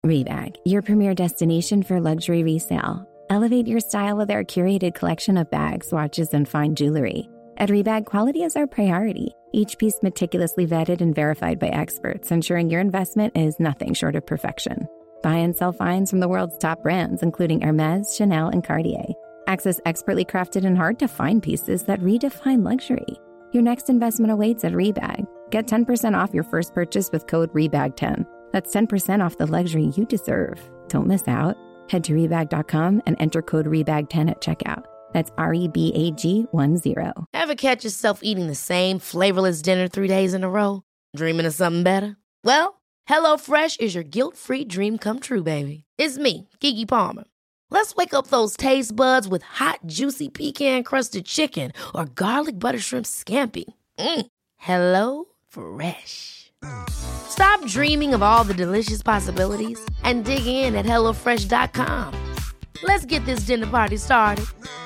Rebag, your premier destination for luxury resale. Elevate your style with our curated collection of bags, watches, and fine jewelry. At Rebag, quality is our priority. Each piece meticulously vetted and verified by experts, ensuring your investment is nothing short of perfection. Buy and sell finds from the world's top brands, including Hermes, Chanel, and Cartier. Access expertly crafted and hard-to-find pieces that redefine luxury. Your next investment awaits at Rebag. Get 10% off your first purchase with code REBAG10. That's 10% off the luxury you deserve. Don't miss out. Head to Rebag.com and enter code REBAG10 at checkout. That's REBAG10. Ever catch yourself eating the same flavorless dinner 3 days in a row? Dreaming of something better? Well, HelloFresh is your guilt-free dream come true, baby. It's me, Keke Palmer. Let's wake up those taste buds with hot, juicy pecan-crusted chicken or garlic butter shrimp scampi. Hello Fresh. Stop dreaming of all the delicious possibilities and dig in at HelloFresh.com. Let's get this dinner party started.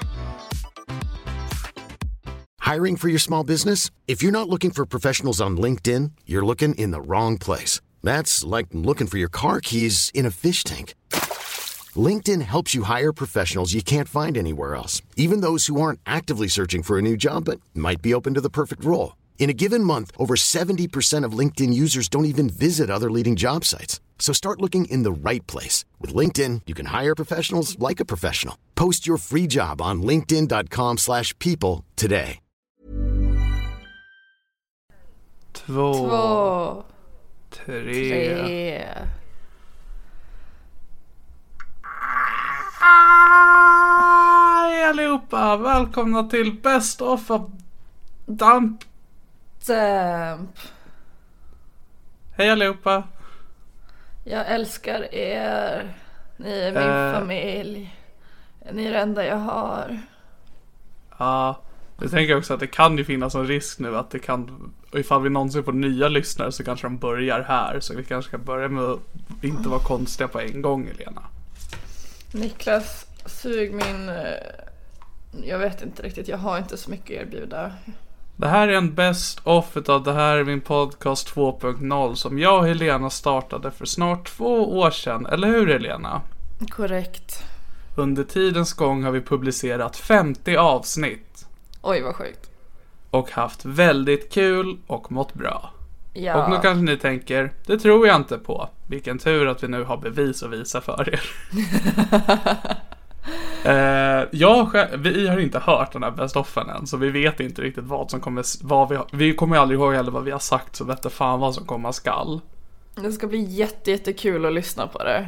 Hiring for your small business? If you're not looking for professionals on LinkedIn, you're looking in the wrong place. That's like looking for your car keys in a fish tank. LinkedIn helps you hire professionals you can't find anywhere else, even those who aren't actively searching for a new job but might be open to the perfect role. In a given month, over 70% of LinkedIn users don't even visit other leading job sites. So start looking in the right place. With LinkedIn, you can hire professionals like a professional. Post your free job on linkedin.com/people today. 2, 3. Hej allihopa, välkomna till Best of Damp. Hej allihopa. Jag älskar er. Ni är min familj. Ni är det enda jag har. Ja, jag tänker också att det kan ju finnas en risk nu att det kan, ifall vi någonsin får nya lyssnare så kanske de börjar här. Så vi kanske ska börja med att inte vara konstiga på en gång, Elena. Niklas, sug min... Jag vet inte riktigt, jag har inte så mycket att erbjuda. Det här är en best of av det här är min podcast 2.0 som jag och Helena startade för snart 2 år sedan. Eller hur, Helena? Korrekt. Under tidens gång har vi publicerat 50 avsnitt. Oj, vad sjukt. Och haft väldigt kul och mått bra. Ja. Och nu kanske ni tänker, det tror jag inte på. Vilken tur att vi nu har bevis att visa för er. Vi har inte hört den här best-offen än, så vi vet inte riktigt vad som kommer, vi kommer aldrig ihåg heller vad vi har sagt, så vet fan vad som kommer skall. Det ska bli jättekul att lyssna på det.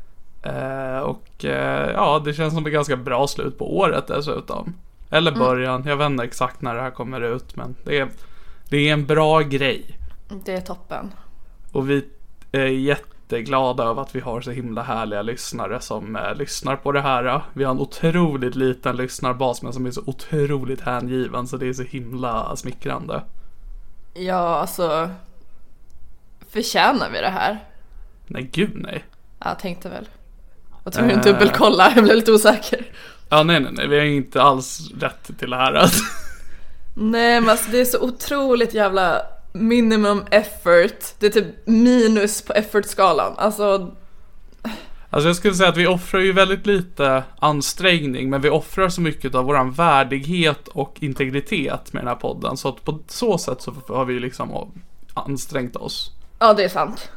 Ja, det känns som ett ganska bra slut på året dessutom. Eller början, jag vet inte exakt när det här kommer ut, men det är en bra grej. Det är toppen. Och vi är jätteglada över att vi har så himla härliga lyssnare som lyssnar på det här. Vi har en otroligt liten lyssnarbas men som är så otroligt hängiven, så det är så himla smickrande. Ja, alltså förtjänar vi det här? Nej, gud nej. Jag tänkte väl. Jag tror jag dubbelkolla, jag blev lite osäker. Ja, nej, vi har inte alls rätt till det här. Alltså. Nej, men alltså, det är så otroligt jävla minimum effort. Det är typ minus på effort-skalan. Alltså jag skulle säga att vi offrar ju väldigt lite ansträngning, men vi offrar så mycket av våran värdighet och integritet med den här podden, så att på så sätt så har vi liksom ansträngt oss. Ja, det är sant.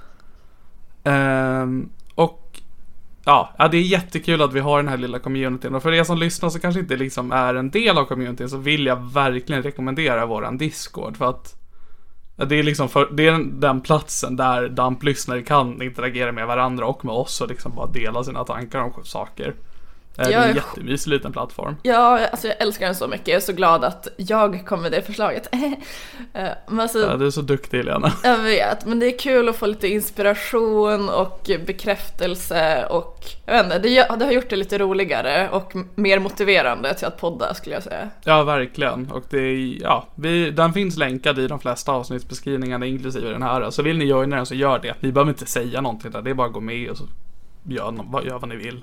Och ja, det är jättekul att vi har den här lilla communityn. Och för er som lyssnar så kanske inte liksom är en del av communityn, så vill jag verkligen rekommendera våran Discord, för att det är liksom det är den platsen där DAMP-lyssnare kan interagera med varandra och med oss och liksom bara dela sina tankar om saker. Det är en jättemysig liten plattform. Ja, alltså jag älskar den så mycket. Jag är så glad att jag kom med det förslaget. Men alltså, ja, du är så duktig, Lena. Jag vet, men det är kul att få lite inspiration och bekräftelse. Och jag vet inte, det har gjort det lite roligare och mer motiverande till att podda, skulle jag säga. Ja, verkligen. Och det är, den finns länkad i de flesta avsnittsbeskrivningarna, inklusive den här. Så vill ni joina den så gör det. Ni behöver inte säga någonting där. Det är bara att gå med och så gör vad ni vill.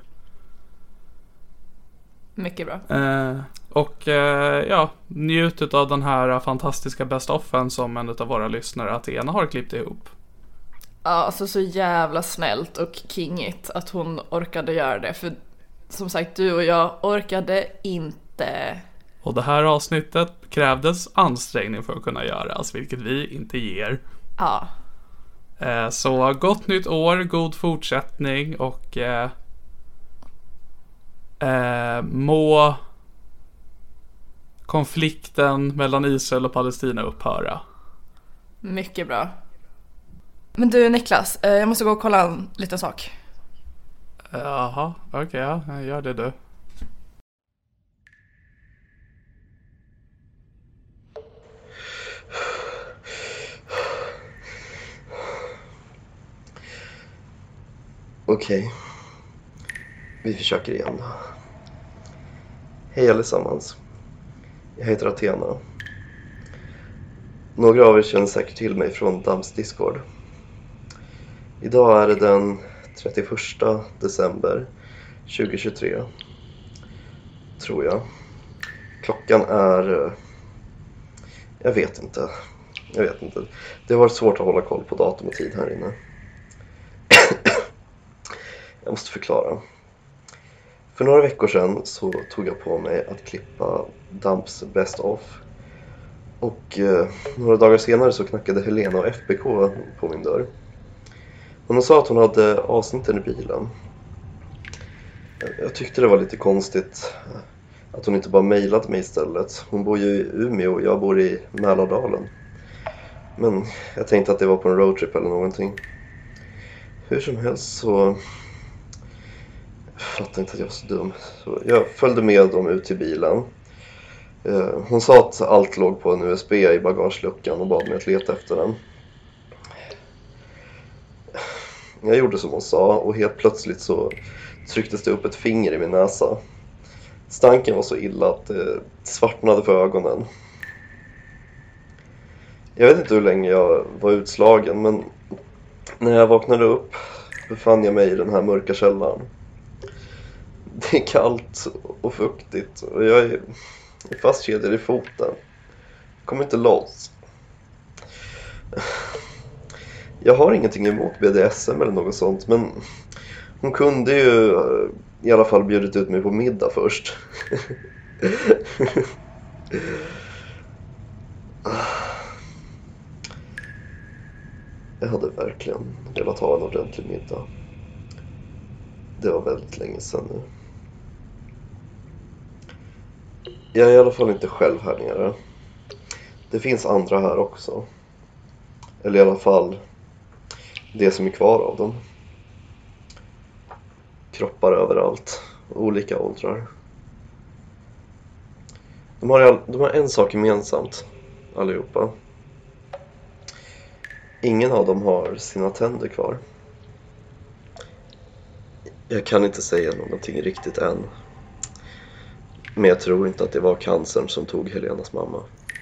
Mycket bra. Njut av den här fantastiska best-offen som en av våra lyssnare, Athena, har klippt ihop. Ja, alltså så jävla snällt och kingigt att hon orkade göra det. För som sagt, du och jag orkade inte. Och det här avsnittet krävdes ansträngning för att kunna göras, vilket vi inte ger. Ja. Så gott nytt år, god fortsättning och må konflikten mellan Israel och Palestina upphöra. Mycket bra. Men du Niklas, jag måste gå och kolla en liten sak. Jaha, okej, ja, gör det du. Okej. Vi försöker igen. Hej allesammans. Jag heter Athena. Några av er känner säkert till mig från Dams Discord. Idag är det den 31 december 2023. Tror jag. Klockan är... Jag vet inte. Det har varit svårt att hålla koll på datum och tid här inne. Jag måste förklara. För några veckor sedan så tog jag på mig att klippa Damps Best Of. Och några dagar senare så knackade Helena och FBK på min dörr. Hon sa att hon hade avsnitten i bilen. Jag tyckte det var lite konstigt att hon inte bara mejlade mig istället. Hon bor ju i Umeå och jag bor i Mälardalen. Men jag tänkte att det var på en roadtrip eller någonting. Hur som helst så... Jag fattar inte att jag var så dum. Så jag följde med dem ut till bilen. Hon sa att allt låg på en USB i bagageluckan och bad mig att leta efter den. Jag gjorde som hon sa och helt plötsligt så trycktes det upp ett finger i min näsa. Stanken var så illa att det svartnade för ögonen. Jag vet inte hur länge jag var utslagen, men när jag vaknade upp befann jag mig i den här mörka källaren. Det är kallt och fuktigt och jag är fastkedjad i foten. Jag kommer inte loss. Jag har ingenting emot BDSM eller något sånt, men hon kunde ju i alla fall bjudit ut mig på middag först. Jag hade verkligen velat ha en ordentlig middag. Det var väldigt länge sedan nu. Jag är i alla fall inte själv här nere. Det finns andra här också. Eller i alla fall det som är kvar av dem. Kroppar överallt. Olika åldrar. De har en sak gemensamt. Allihopa. Ingen av dem har sina tänder kvar. Jag kan inte säga någonting riktigt än. Men jag tror inte att det var cancern som tog Helenas mamma.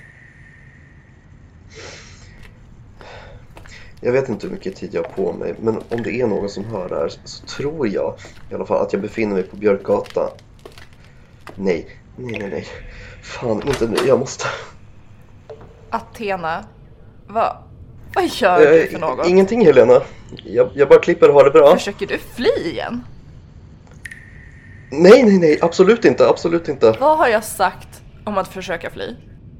Jag vet inte hur mycket tid jag har på mig, men om det är någon som hör det här så tror jag i alla fall att jag befinner mig på Björkgata. Nej. Fan, inte nu, jag måste... Athena, vad gör du för något? Ingenting Helena, jag bara klipper och har det bra. Försöker du fly igen? Nej, absolut inte. Vad har jag sagt om att försöka fly?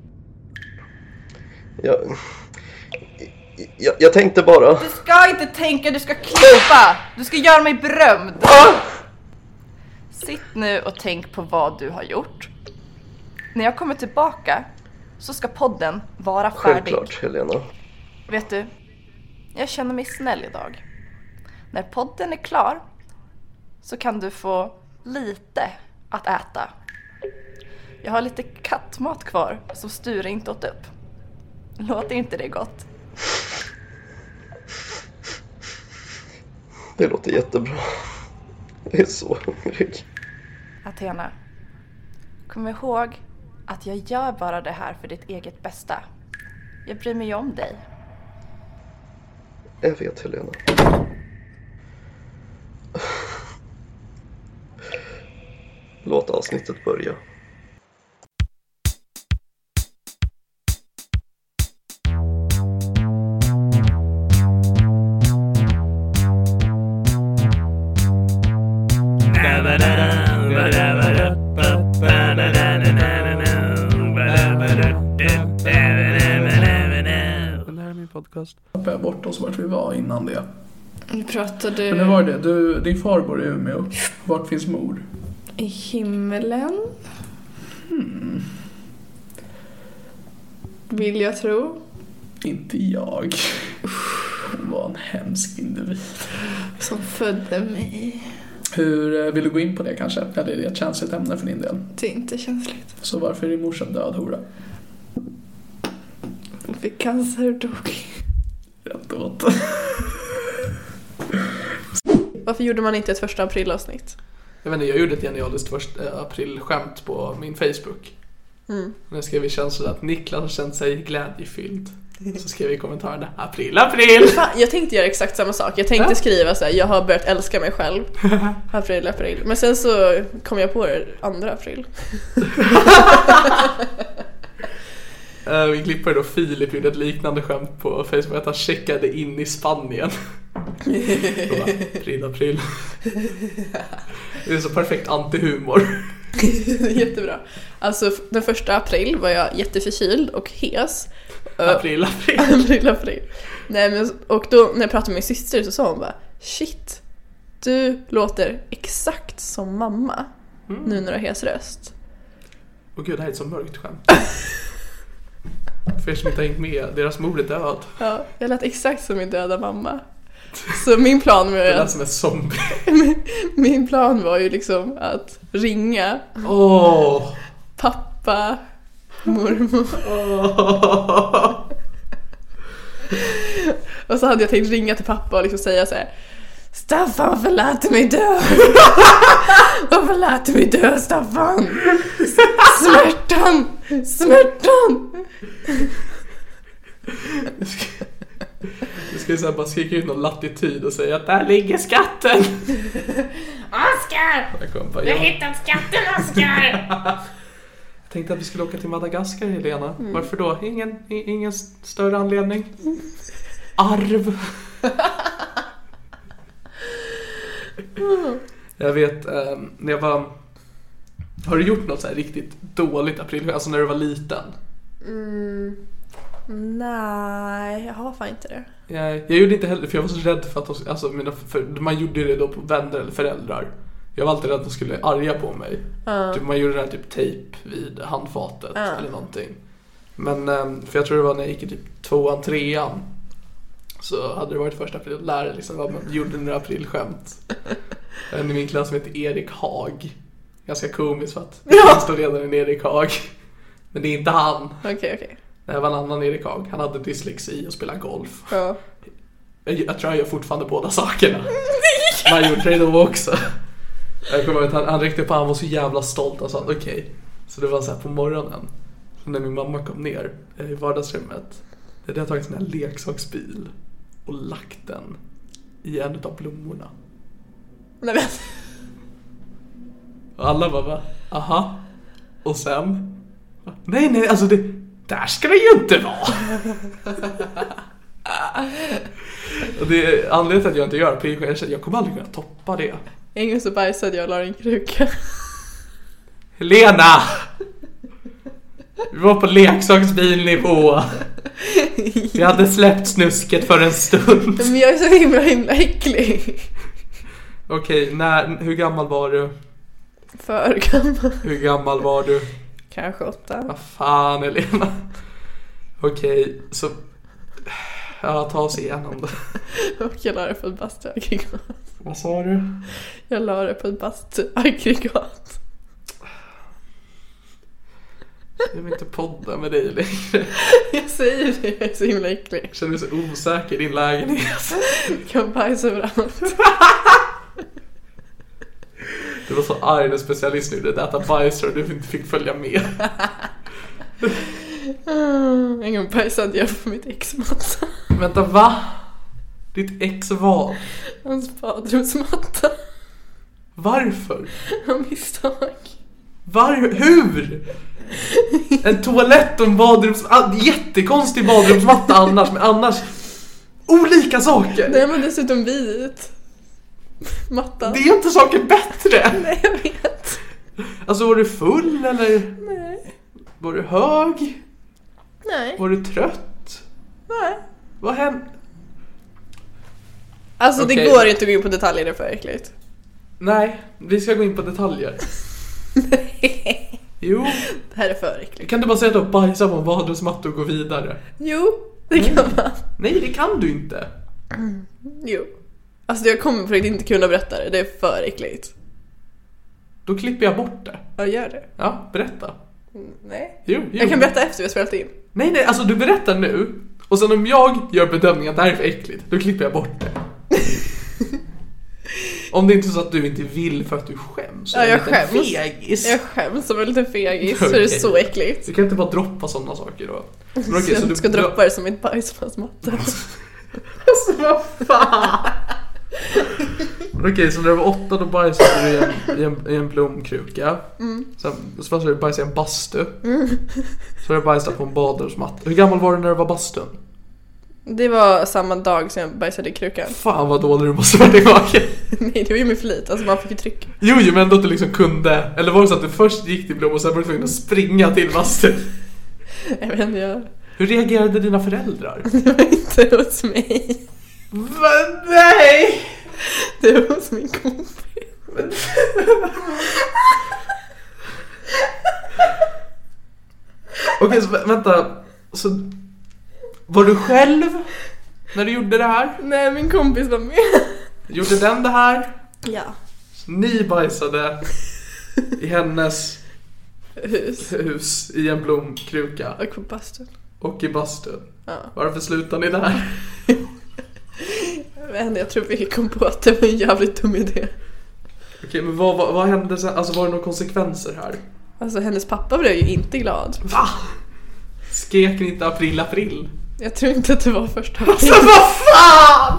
Jag tänkte bara... Du ska inte tänka, du ska klippa! Du ska göra mig berömd! Sitt nu och tänk på vad du har gjort. När jag kommer tillbaka så ska podden vara färdig. Självklart, Helena. Vet du, jag känner mig snäll idag. När podden är klar så kan du få lite att äta. Jag har lite kattmat kvar som Sture inte åt upp. Låter inte det gott? Det låter jättebra. Jag är så hungrig. Athena, kom ihåg att jag gör bara det här för ditt eget bästa. Jag bryr mig om dig. Jag vet, Helena. Låt avsnittet börja. podcast. Bort oss vart vi var innan det. Vi pratade... Men det var det. Din far bor i Umeå. Vart finns mor? I himmelen. Vill jag tro. Inte jag. Hon var en hemsk individ. Som födde mig. Hur vill du gå in på det kanske? Eller är det ett känsligt ämne för din del? Det är inte känsligt. Så varför är din morsa död, hora? Hon fick cancer och dog. Rätt åt. Varför gjorde man inte ett 1 april-avsnitt? Jag gjorde ett genialiskt 1 april-skämt på min Facebook. När jag skrev i känslan att Niklas har känt sig glädjefylld. Så skrev vi i kommentarerna april. Fan, jag tänkte göra exakt samma sak. Jag tänkte skriva så här: jag har börjat älska mig själv. April. Men sen så kom jag på det 2 april. Vi klippade då Filip gjorde ett liknande skämt på Facebook att han checkade in i Spanien. April. Det är så perfekt antihumor. Jättebra. Alltså den 1 april var jag jätteförkyld och hes. April. Nej, men, och då när jag pratade med min syster så sa hon bara: shit, du låter exakt som mamma nu när du har hes röst. Och gud, det här är ett så mörkt skämt. För er som inte har hängt med, deras mor är död. Ja, jag lät exakt som min döda mamma. Så min plan var ju det lät som en zombie. Min plan var ju liksom att ringa pappa, mormor. Och så hade jag tänkt ringa till pappa och liksom säga så här: Staffan, varför lät du mig dö? Varför lät du mig dö, Staffan? Smärtan. Du ska så här bara skrika ut någon latitud och säga att där ligger skatten. Oskar! Jag har hittat skatten, Oskar! Jag tänkte att vi skulle åka till Madagaskar, Helena. Varför då? Ingen större anledning. Arv. Jag vet, när jag var... Har du gjort något så här riktigt dåligt april? Alltså när du var liten? Nej, jag har fan inte det. Jag gjorde inte heller, för jag var så rädd för att man gjorde det då på vänner eller föräldrar. Jag var alltid rädd att de skulle arga på mig. Typ, man gjorde den här typ tejp vid handfatet eller någonting. Men för jag tror det var när jag gick i typ 2:an, 3:an, så hade det varit 1 april att lära liksom vad man gjorde några aprilskämt. En i min klass som heter Erik Haag. Ganska komiskt för att han står redan en Erik Haag. Men det är inte han. Okej. Det var en annan Erik Haag. Han hade dyslexi och spelade golf. Ja. Jag tror jag gör fortfarande båda sakerna. Man gjorde det då också. Jag kommer ihåg att han räckte upp, han var så jävla stolt och sa okej. Så det var så här på morgonen. Så när min mamma kom ner i vardagsrummet, det hade jag tagit en leksaksbil och lagt den i en av blommorna. Nej, men. Och alla bara, aha. Och sen, nej, alltså det, där ska det ju inte vara. Och det är anledningen till att jag inte gör det. Jag kommer aldrig kunna toppa det. En gång så bajsade jag och la en kruka. Helena! Vi var på leksaksbilnivå. Vi hade släppt snusket för en stund. Men jag är så himla äcklig. Okej, hur gammal var du? För gammal. Hur gammal var du? Kanske 8. Vad fan, Helena. Okej, så ta oss igenom det. Och jag la det på ett bastuaggregat. Vad sa du? Jag la det på ett bastuaggregat. Jag vill inte podda med dig längre. Jag säger det, jag är så himla äcklig. Jag känner mig så osäker i din lägenhet. Kan bajsa överallt. Du var så arg när specialisten gjorde det, äta bajs och du inte fick följa med. En gång bajsade jag på mitt ex-matta. Vänta, va? Ditt ex vad? Hans badrumsmatta. Varför? Av misstag. Hur? En toalett och en badrumsmatta. Jättekonstig badrumsmatta annars, men annars olika saker. Nej, men dessutom vit mattan. Det är inte saker bättre. Nej, jag vet. Alltså, var du full eller? Nej. Var du hög? Nej. Var du trött? Nej. Vad hände? Alltså Okej. det går inte att gå in på detaljer, det är för äckligt. Nej, vi ska gå in på detaljer. Jo. Det här är för äckligt. Kan du bara säga att du bajsar på en badrumsmatta och gå vidare? Jo, det kan man. Nej, det kan du inte. Jo. Alltså jag kommer på riktigt inte kunna berätta det. Det är för äckligt. Då klipper jag bort det. Ja, gör det. Ja, berätta. Nej. Jo. Jag kan berätta efter vi har spelat in. Nej, alltså du berättar nu. Och sen om jag gör bedömningen att det här är för äckligt, då klipper jag bort det. Om det inte är så att du inte vill för att du skäms. Ja, jag En liten skäms. Fegis. Jag skäms som en liten fegis. Så det är så äckligt. Du kan inte bara droppa sådana saker då. Men okej, Så så du ska droppa det som ett bajs på hans matta. Alltså vad fan. Okej, så när du var 8 då bajsade du i en blomkruka. Sen så du bajsade i en bastu. Så du bajsade på en badrumsmatta. Hur gammal var du när du var bastun? Det var samma dag som jag bajsade i krukan. Fan vad dålig du måste vara i magen. Nej, det var ju med flit. Alltså man fick ju tryck. Jo, men ändå att du liksom kunde. Eller var det så att du först gick till blom och sen var du tvungen att springa till bastun? Jag vet inte, Hur reagerade dina föräldrar? det var inte hos mig. Va? Nej! Det var hos min kompis. Okej, så vänta. Så var du själv när du gjorde det här? Nej, min kompis var med. Gjorde den det här? Ja. Så ni bajsade i hennes hus i en blomkruka Och på bastun. och i bastun. Ja. Varför slutade ni där? Jag tror vi kom på att det var en jävligt dum idé. Okej, men vad hände sen? Alltså var det några konsekvenser här? Alltså hennes pappa blev ju inte glad. Va? Skrek ni inte april, april? Jag tror inte att det var första Alltså vad fan!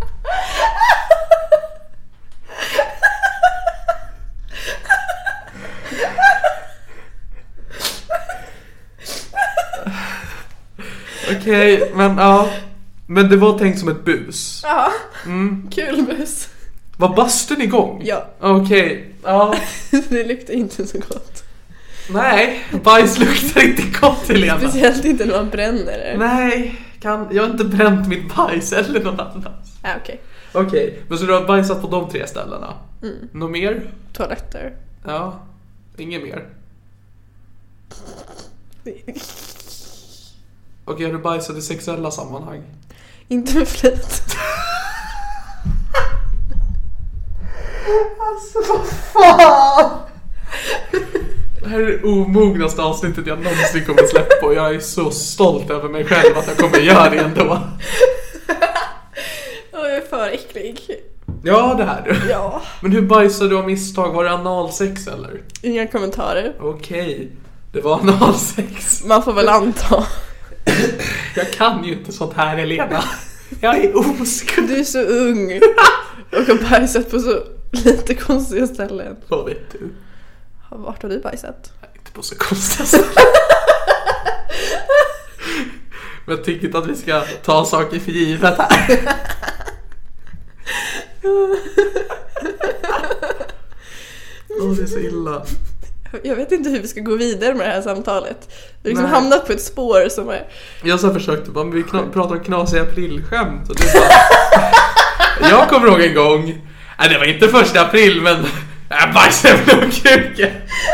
Okej, men ja. Men det var tänkt som ett bus. Ja, kul bus. Var bastun igång? Ja. Okej, ja. Det luktar inte så gott. Nej, bajs luktar inte gott, Helena. Speciellt inte när man bränner det. Nej, jag har inte bränt mitt bajs eller någon annans. Okej. Okej, men så du har bajsat på de 3 ställena? Något mer? Toaletter. Ja, inget mer. Okej, har du bajsat i sexuella sammanhang? Inte med flit. Alltså vad fan! Det här är det omognaste avsnittet jag någonsin kommer släppa på. Jag är så stolt över mig själv att jag kommer göra det ändå. Jag är för äcklig. Ja, det här du. Ja. Men hur bajsade du av misstag? Var det analsex eller? Inga kommentarer. Okej, det var analsex. Man får väl anta. Jag kan ju inte sånt här, Helena. Jag är oskuld. Du är så ung och har bajsat på så lite konstiga ställen. Vad vet du? Vart har du bajsat? Nej, inte på så konstiga ställen. Men jag tycker inte att vi ska ta saker för givet här. Det är så illa. Jag vet inte hur vi ska gå vidare med det här samtalet. Vi har liksom Nej. hamnat på ett spår som är... Jag så försökte bara, men vi pratar om knasiga aprilskämt och det bara... Jag kommer ihåg en gång. Nej, det var inte 1 april, men jag bajsade på en kruka.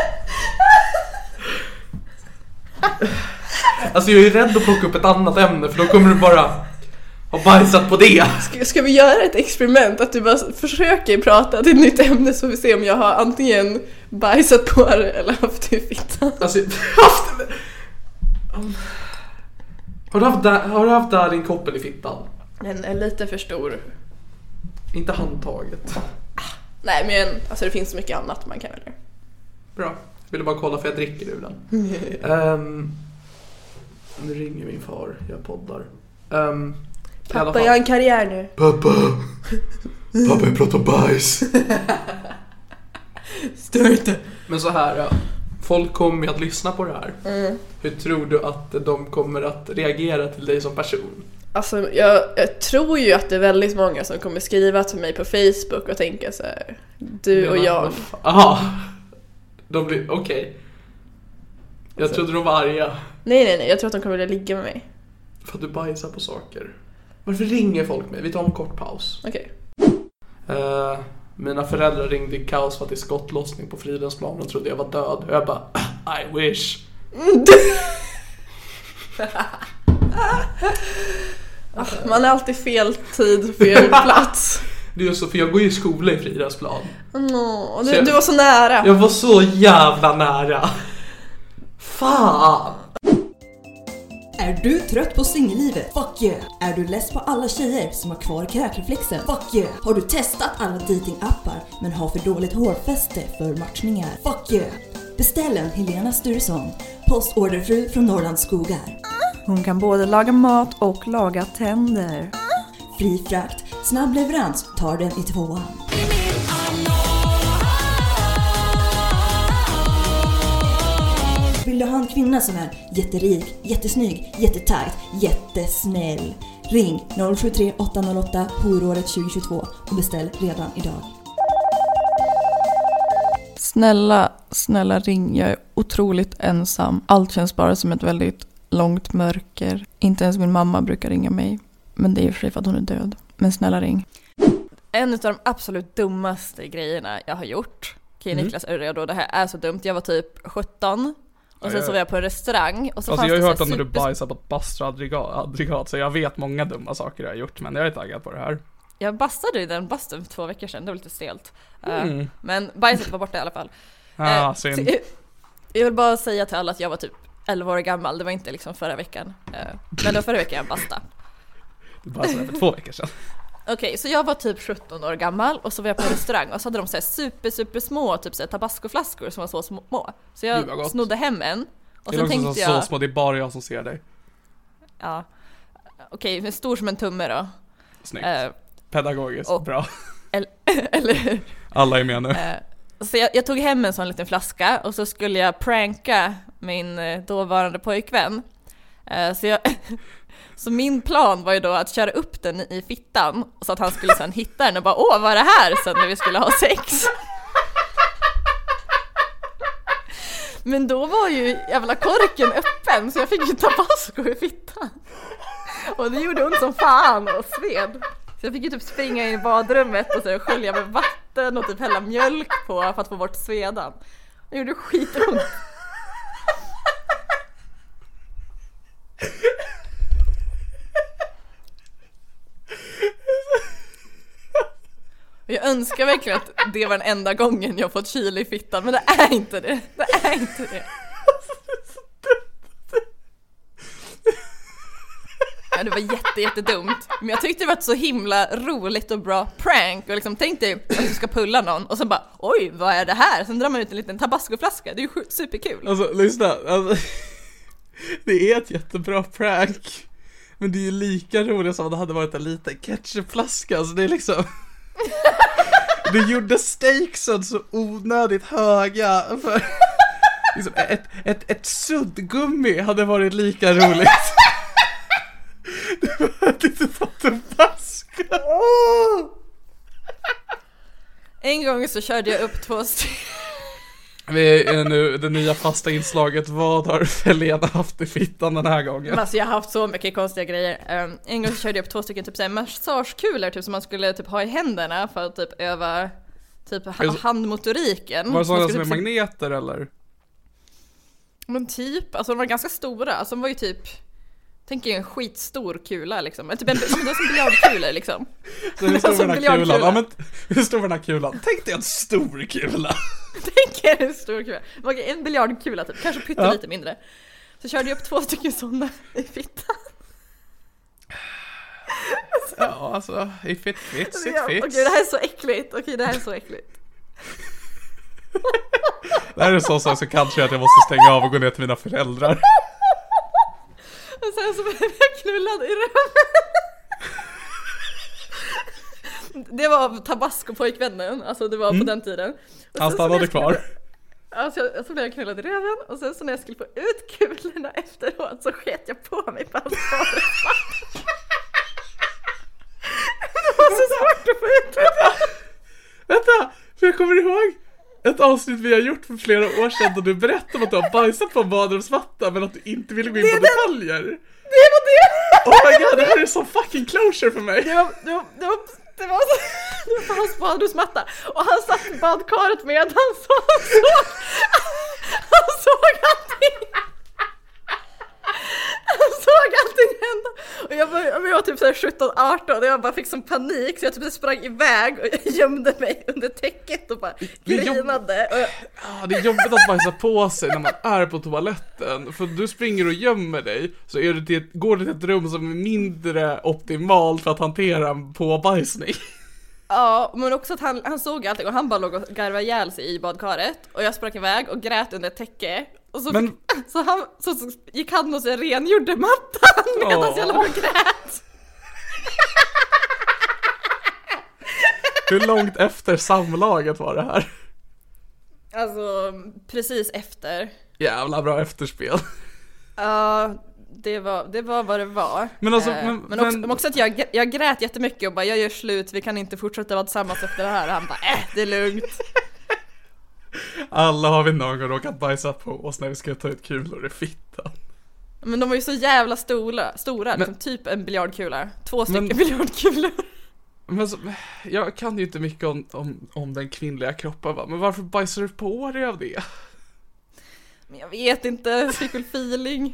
Alltså jag är rädd att plocka upp ett annat ämne, för då kommer du bara ha bajsat på det. Ska vi göra ett experiment? Att du bara försöker prata till ett nytt ämne, så vi ser om jag har antingen bajsat på det eller haft det i fittan. Alltså, har du haft där din koppel i fittan? Den är lite för stor. Inte handtaget. Nej, men alltså det finns så mycket annat man kan välja. Bra. Jag ville bara kolla för jag dricker ur den. Nu ringer min far. Jag poddar. Pappa, jag har en karriär nu. Pappa, jag pratar om bajs. Stör inte. Men så här, ja. Folk kommer att lyssna på det här. Hur tror du att de kommer att reagera till dig som person? Alltså jag tror ju att det är väldigt många som kommer skriva till mig på Facebook och tänka så här: du och jag. Aha. De blir, okej. Jag trodde de var arga. Nej, jag tror att de kommer vilja ligga med mig. För att du bajsar på saker. Varför ringer folk mig? Vi tar en kort paus. Okej. Mina föräldrar ringde i kaos för att det är skottlossning på Fridhemsplan och trodde jag var död. Och jag bara, I wish. Man är alltid fel tid, fel plats. Det är så, för jag går ju i skola i Fridhemsplan. Du var så nära. Jag var så jävla nära. Fan. Är du trött på singellivet? Fuck yeah! Är du less på alla tjejer som har kvar kräkreflexen? Fuck yeah! Har du testat alla datingappar men har för dåligt hårfäste för matchningar? Fuck yeah! Beställ en Helena Sturesson, postorderfru från Norrlands skogar. Hon kan både laga mat och laga tänder. Fri frakt, snabb leverans, tar den i 2:an. Vill du ha en kvinna som är jätterik, jättesnygg, jättetajt, jättesnäll? Ring 073 808 horåret 2022 och beställ redan idag. Snälla ring. Jag är otroligt ensam. Allt känns bara som ett väldigt långt mörker. Inte ens min mamma brukar ringa mig. Men det är ju för att hon är död. Men snälla ring. En av de absolut dummaste grejerna jag har gjort. Okej, Niklas är redo. Det här är så dumt. Jag var typ 17. Och sen så var jag på en restaurang. Och så alltså jag har ju hört om när du bajsar på ett bastuaggregat. Så jag vet många dumma saker jag har gjort. Men jag är taggad på det här. Jag bastade i den bastun för 2 veckor sedan. Det var lite stelt. Men bajset var borta i alla fall. Synd. Jag vill bara säga till alla att jag var typ 11 år gammal. Det var inte liksom förra veckan. Men då förra veckan jag bastade. Du bastade för 2 veckor sedan. Okej, så jag var typ 17 år gammal. Och så var jag på en restaurang. Och så hade de så här super små typ så här tabascoflaskor som var så små. Så jag snodde hem en. Och sen tänkte jag... så små, det är bara jag som ser dig. Ja. Okej, men stor som en tumme då. Snyggt. Pedagogiskt, bra. Eller hur? Alla är med nu. Så jag tog hem en sån liten flaska. Och så skulle jag pranka min dåvarande pojkvän. Så min plan var ju då att köra upp den i fittan. Så att han skulle sen hitta den och bara, åh, vad är det här? Sen när vi skulle ha sex. Men då var ju jävla korken öppen. Så jag fick ju tabasco i fittan. Och det gjorde ont som fan och sved. Så jag fick ju typ springa in i badrummet och så skölja med vatten och typ hälla mjölk på för att få bort svedan. Det gjorde skitont. Jag önskar verkligen att det var den enda gången jag fått kyl i fittan. Men det är inte det. Det är inte det. Ja, det var jättedumt. Men jag tyckte det var ett så himla roligt och bra prank. Och liksom tänkte att du ska pulla någon. Och sen bara, oj, vad är det här? Sen drar man ut en liten tabascoflaska. Det är ju superkul. Alltså, lyssna. Alltså, det är ett jättebra prank. Men det är ju lika roligt som om det hade varit en liten ketchupflaska. Alltså det är liksom... Du gjorde stakesen så onödigt höga. För liksom ett suddgummi hade varit lika roligt. Det var inte fått en flaska. En gång så körde jag upp 2 Vi är nu det nya fasta inslaget. Vad har Helena haft i fittan den här gången? Alltså jag har haft så mycket konstiga grejer. En gång så körde jag upp 2 stycken typ så här massagekulor typ, som man skulle typ ha i händerna för att typ öva typ handmotoriken. Var det sådana som är typ magneter eller? Men typ, alltså de var ganska stora. Alltså de var ju typ, tänk er en skitstor kula liksom. Typ det var som biljardkulor liksom. Så hur stor den här kulan? Ja, men hur stor den här kulan? Tänk dig en stor kula. Tänk er en stor kula. En biljardkula typ, kanske pyttelite mindre. Så körde jag upp 2 stycken sådana i fittan. Ja, alltså, if it fits, it fits. Okej, det här är så äckligt. Det här är så så kanske att jag måste stänga av och gå ner till mina föräldrar. Och sen så blev jag knullad i röven. Det var tabasco-pojkvännen. Alltså det var på den tiden. Han stannade kvar. Alltså, så blev jag knullad i röven. Och sen så när jag skulle få ut kulorna efteråt så sket jag på mig på hans badrumsmatta. Det var så svårt att få ut. Vänta, för jag kommer ihåg. ett avsnitt vi har gjort för flera år sedan då du berättade om att du har bajsat på en badrumsmatta men att du inte ville gå in på detaljer. Det var det! Oh my god, det här är så fucking closure för mig. Det var på hans badrumsmatta och han satt i badkaret med han såg allting hända och jag var typ så här 17-18 och jag bara fick som panik så jag typ sprang iväg och jag gömde mig under täcket och bara grinade. Det är jobbigt att bajsa på sig när man är på toaletten, för du springer och gömmer dig så är det går det till ett rum som är mindre optimalt för att hantera en påbajsning. Ja, men också att han såg allting och han bara låg och garvade ihjäl sig i badkaret och jag sprang iväg och grät under ett täcke och så gick han och så rengjorde mattan medan jag låg och grät. Hur långt efter samlaget var det här? Alltså, precis efter. Jävla bra efterspel. Ja, det var vad det var. Men alltså, men också att jag grät jättemycket och bara, jag gör slut, vi kan inte fortsätta vara tillsammans efter det här. Och han bara, det är lugnt. Alla har vi någon gång råkat bajsa på oss när vi ska ta ut kulor i fittan. Men de var ju så jävla stora liksom typ en biljardkula. 2 stycken biljardkulor. Men så, jag kan ju inte mycket om den kvinnliga kroppen, va? Men varför bajsar du på dig av det? Men jag vet inte, fick väl feeling.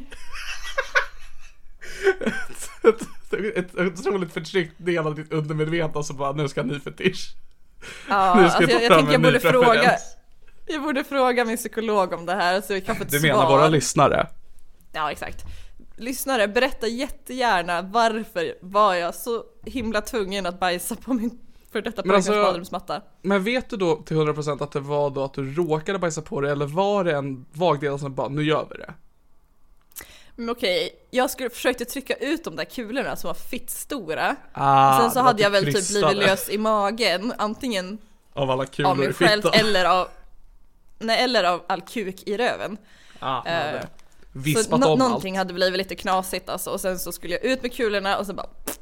ett otroligt förtryckt del av ditt undermedvetna så bara, nu ska ni fetisch. Ja, nu ska alltså jag tänker jag borde fråga min psykolog om det här så vi kan få ett svar. Du menar våra lyssnare? Ja, exakt. Lyssnare, berätta jättegärna varför var jag så himla tvungen att bajsa på min för detta pojkens badrumsmatta. Men vet du då till 100% att det var då att du råkade bajsa på det, eller var det en vagdel som bara, nu gör vi det? Men okej, jag försökte trycka ut de där kulorna som var fitt stora. Sen så hade jag väl typ blivit lös i magen, antingen av alla kulor av mig själv eller av all kuk i röven. Så någonting hade blivit lite knasigt alltså, och sen så skulle jag ut med kulorna och sen bara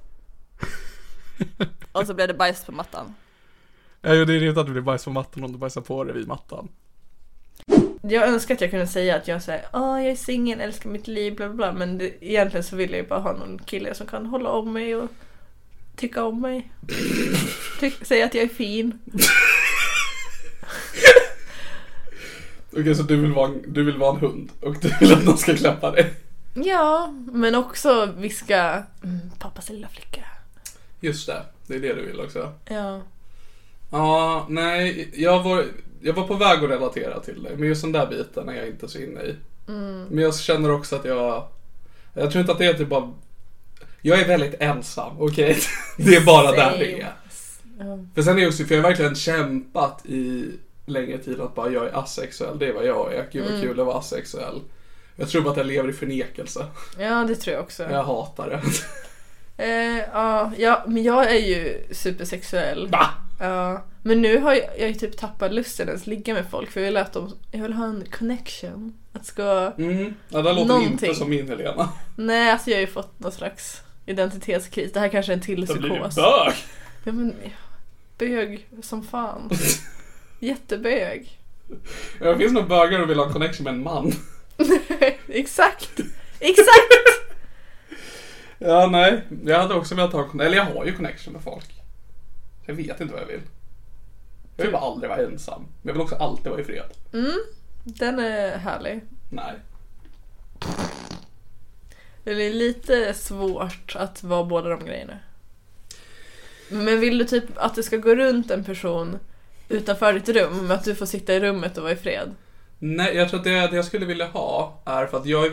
och så blev det bajs på mattan. Ja, det är rimligt att det blir bajs på mattan om du bajsar på det vid mattan. Jag önskar att jag kunde säga att jag säger, jag är singel, älskar mitt liv, bla bla, men egentligen så vill jag ju bara ha någon kille som kan hålla om mig och tycka om mig. Säga att jag är fin. Okej, så du vill vara en hund och du vill att någon ska klappa dig. Ja, men också viska pappas lilla flicka. Just det är det du vill också. Ja. Ja, nej, jag var på väg att relatera till dig, men just den där biten är jag inte så inne i. Men jag känner också att jag tror inte att det är typ bara, jag är väldigt ensam, okej? Det är bara där det är. För sen är det också, för jag har verkligen kämpat i längre tid att bara jag är asexuell, det är vad jag är. Gud vad kul att vara asexuell. Jag tror bara att jag lever i förnekelse. Ja, det tror jag också. Jag hatar det. Ja, men jag är ju supersexuell. Va? Ja, men nu har jag ju typ tappat lusten att ligga med folk, för jag vill ha en connection. Att ska ja, det låter någonting. Inte som min Helena. Nej, alltså jag har ju fått någon slags identitetskris. Det här kanske är en till psykos. Det blir bög. Ja, men bög som fan. Jättebög. Det finns nog bögar och vill ha en connection med en man. Exakt. Ja, nej. Jag hade också velat ha, eller jag har ju connection med folk. Jag vet inte vad jag vill. Jag vill bara aldrig vara ensam. Men jag vill också alltid vara i fred. Den är härlig. Nej. Det är lite svårt att vara båda de grejerna. Men vill du typ att det ska gå runt en person utanför ditt rum, med att du får sitta i rummet och vara i fred? Nej, jag tror att det jag skulle vilja ha är för att jag är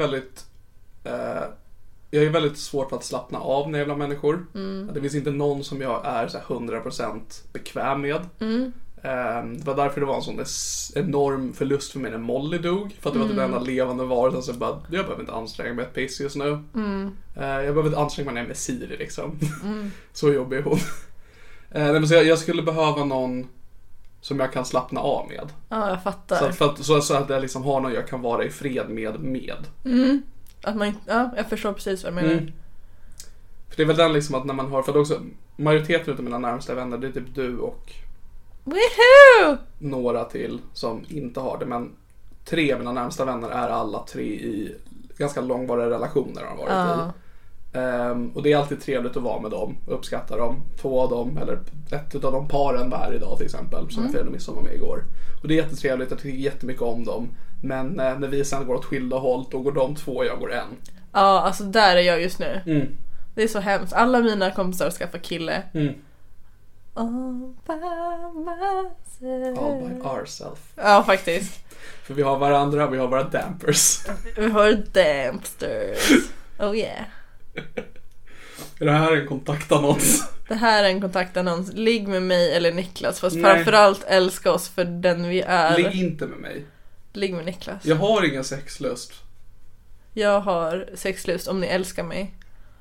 väldigt svårt för att slappna av när jag bland människor. Det finns inte någon som jag är så 100% bekväm med. Det var därför det var en sån enorm förlust för mig när Molly dog. För att det var den enda levande varan. Så jag behöver inte anstränga mig ett piss just nu. Jag behöver inte anstränga mig när jag är med Siri liksom. Så jobbig är hon. Så jag skulle behöva någon som jag kan slappna av med. Ja, jag fattar. Så att jag liksom har någon jag kan vara i fred med. Att man, ja, jag förstår precis vad du menar. För det är väl den liksom att när man har, för att också majoriteten av mina närmaste vänner, det är typ du och Woohoo! Några till som inte har det, men 3 av mina närmsta vänner är alla 3 i ganska långvariga relationer har varit i. Och det är alltid trevligt att vara med dem, uppskatta dem. 2 av dem, eller ett av de paren var här idag till exempel, som jag firade midsommar med igår. Och det är jättetrevligt, jag tycker jättemycket om dem. Men när vi sen går åt skilda håll, då går de 2, jag går 1. Ja, alltså där är jag just nu. Det är så hemskt. Alla mina kompisar skaffar kille. All by myself. All by ourselves. Ja, faktiskt. För vi har varandra, vi har våra dampers. Vi har dampsters. Oh yeah. Är det här en kontaktannons? Det här är en kontaktannons. Ligg med mig eller Niklas. Fast framförallt älska oss för den vi är. Ligg inte med mig. Ligg med Niklas. Jag har ingen sexlust. Jag har sexlust om ni älskar mig.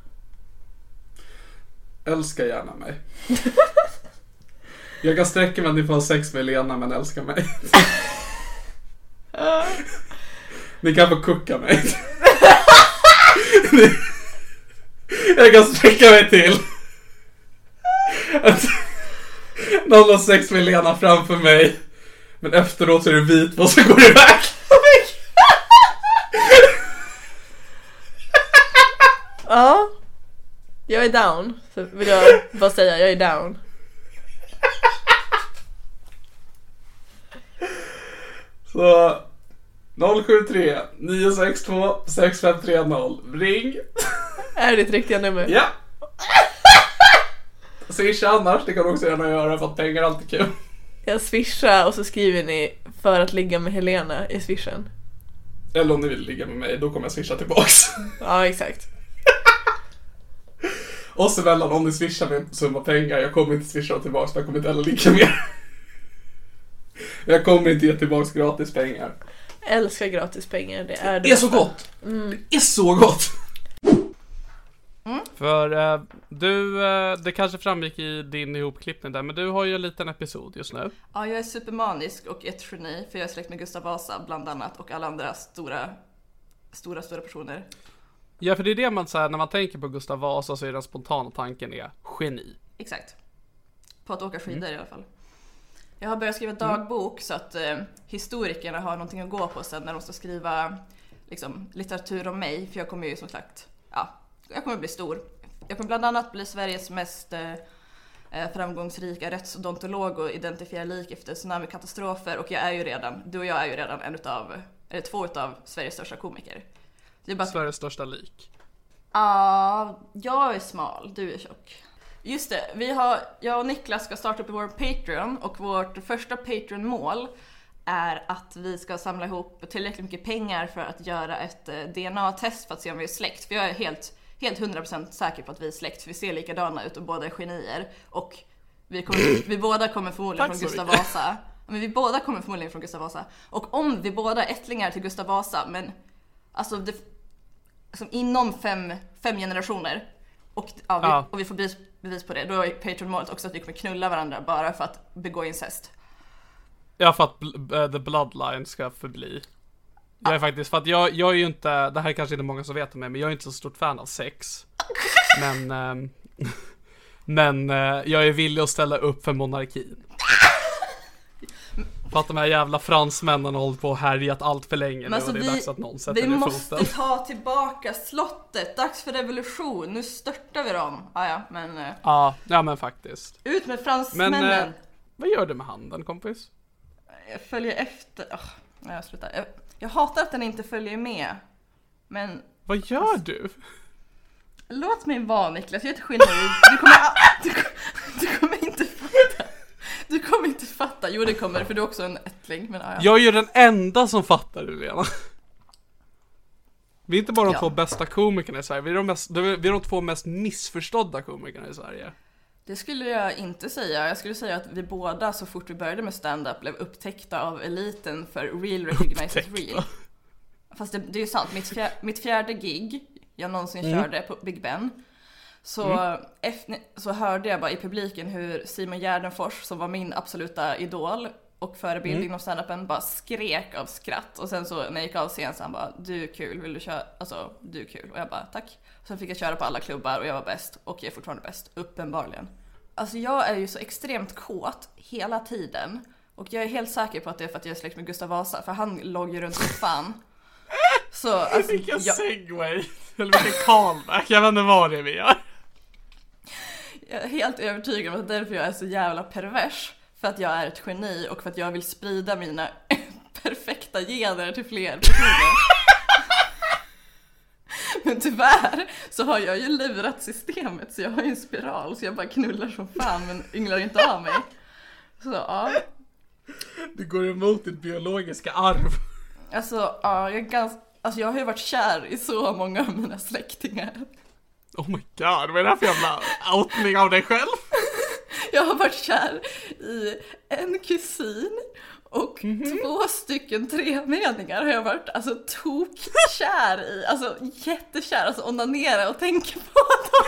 Älska gärna mig. Jag kan sträcka mig att ni får ha sex med Lena, men älska mig. Ni kan få kucka mig. Jag kan sträcka mig till att någon har sex med Lena framför mig, men efteråt så är det vit vad som går iväg. Ja, jag är down. Så vill jag bara säga, jag är down. Så 073 962 6530. Ring. Är det ditt riktiga nummer? Ja. Swisha annars, det kan du också gärna göra för att pengar är alltid kul. Jag swishar och så skriver ni för att ligga med Helena i swishen. Eller om ni vill ligga med mig, då kommer jag swisha tillbaks. Ja, exakt. Och så mellan om ni swishar med en summa pengar, jag kommer inte swisha tillbaks, för jag kommer inte heller ligga mer. Jag kommer inte ge tillbaks gratis pengar. Jag älskar gratis pengar, det är det. Det är så gott! Det är så gott! För det kanske framgick i din ihopklippning där, men du har ju en liten episod just nu. Ja, jag är supermanisk och ett geni, för jag är släkt med Gustav Vasa bland annat och alla andra stora personer. Ja, för det är det man säger när man tänker på Gustav Vasa, så är den spontana tanken är geni. Exakt. På att åka skidor i alla fall. Jag har börjat skriva dagbok så att historikerna har någonting att gå på sen när de ska skriva liksom, litteratur om mig. För jag kommer ju som sagt, jag kommer bli stor. Jag kommer bland annat bli Sveriges mest framgångsrika rättsodontolog och identifiera lik efter tsunamikatastrofer. Och du och jag är ju redan två utav Sveriges största komiker. Sveriges största lik. Jag är smal, du är tjock. Just det, jag och Niklas ska starta upp i vår Patreon och vårt första Patreon-mål är att vi ska samla ihop tillräckligt mycket pengar för att göra ett DNA-test för att se om vi är släkt. För jag är helt 100% säker på att vi är släkt, för vi ser likadana ut och båda är genier. Och vi båda kommer förmodligen från Gustav Vasa. Men vi båda kommer förmodligen från Gustav Vasa. Och om vi båda är ättlingar till Gustav Vasa, men alltså inom fem generationer och vi får bevis på det, då är Patreon-målet också att vi kommer knulla varandra bara för att begå incest. Ja, för att the bloodline ska förbli. Jag är faktiskt, för att jag är ju inte, det här är kanske inte många som vet om mig, men jag är inte så stort fan av sex. Men jag är villig att ställa upp för monarkin. För att de här jävla fransmännen har hållit på och härjat allt för länge nu, och det är dags att någon sätter ner foten. Vi måste ta tillbaka slottet, dags för revolution, nu störtar vi dem. Ja, men faktiskt. Ut med fransmännen. Men vad gör du med handen, kompis? Jag följer efter. Jag slutar. Jag hatar att den inte följer med. Men vad gör du? Låt mig vara, Niklas, jag är ett geni. Du kommer inte fatta. Du kommer inte fatta. Jo, det kommer, för du är också en ättling. Men, Jag är ju den enda som fattar det, Lena. Vi är inte bara de två bästa komikerna i Sverige. Vi är de 2 mest missförstådda komikerna i Sverige. Det skulle jag inte säga. Jag skulle säga att vi båda, så fort vi började med stand-up, blev upptäckta av eliten för real recognizes real. Fast det är ju sant. Mitt fjärde gig jag någonsin körde på Big Ben, så hörde jag bara i publiken hur Simon Gärdenfors, som var min absoluta idol och förebild inom stand-upen, bara skrek av skratt. Och sen så när jag gick av scen så han bara, du är kul, vill du köra? Alltså, du är kul. Och jag bara, tack. Sen fick jag köra på alla klubbar och jag var bäst. Och jag är fortfarande bäst, uppenbarligen. Alltså jag är ju så extremt kåt hela tiden. Och jag är helt säker på att det är för att jag är släkt med Gustav Vasa. För han låg ju runt som fan. Så, alltså, vilken segway. Eller vilken callback. Jag vet inte vad det är vi gör. Jag är helt övertygad om att därför jag är så jävla pervers. För att jag är ett geni och för att jag vill sprida mina perfekta gener till fler personer. Men tyvärr så har jag ju lurat systemet, så jag har ju en spiral, så jag bara knullar som fan men ynglar inte av mig. Så ja. Du går emot ditt biologiska arv. Alltså ja, jag har ju varit kär i så många av mina släktingar. Oh my god, vad är det här för jävla outning av dig själv? Jag har varit kär i en kusin och 2 stycken tremeningar har jag varit alltså tokkär i. Alltså jättekär, alltså onanera och tänka på dem.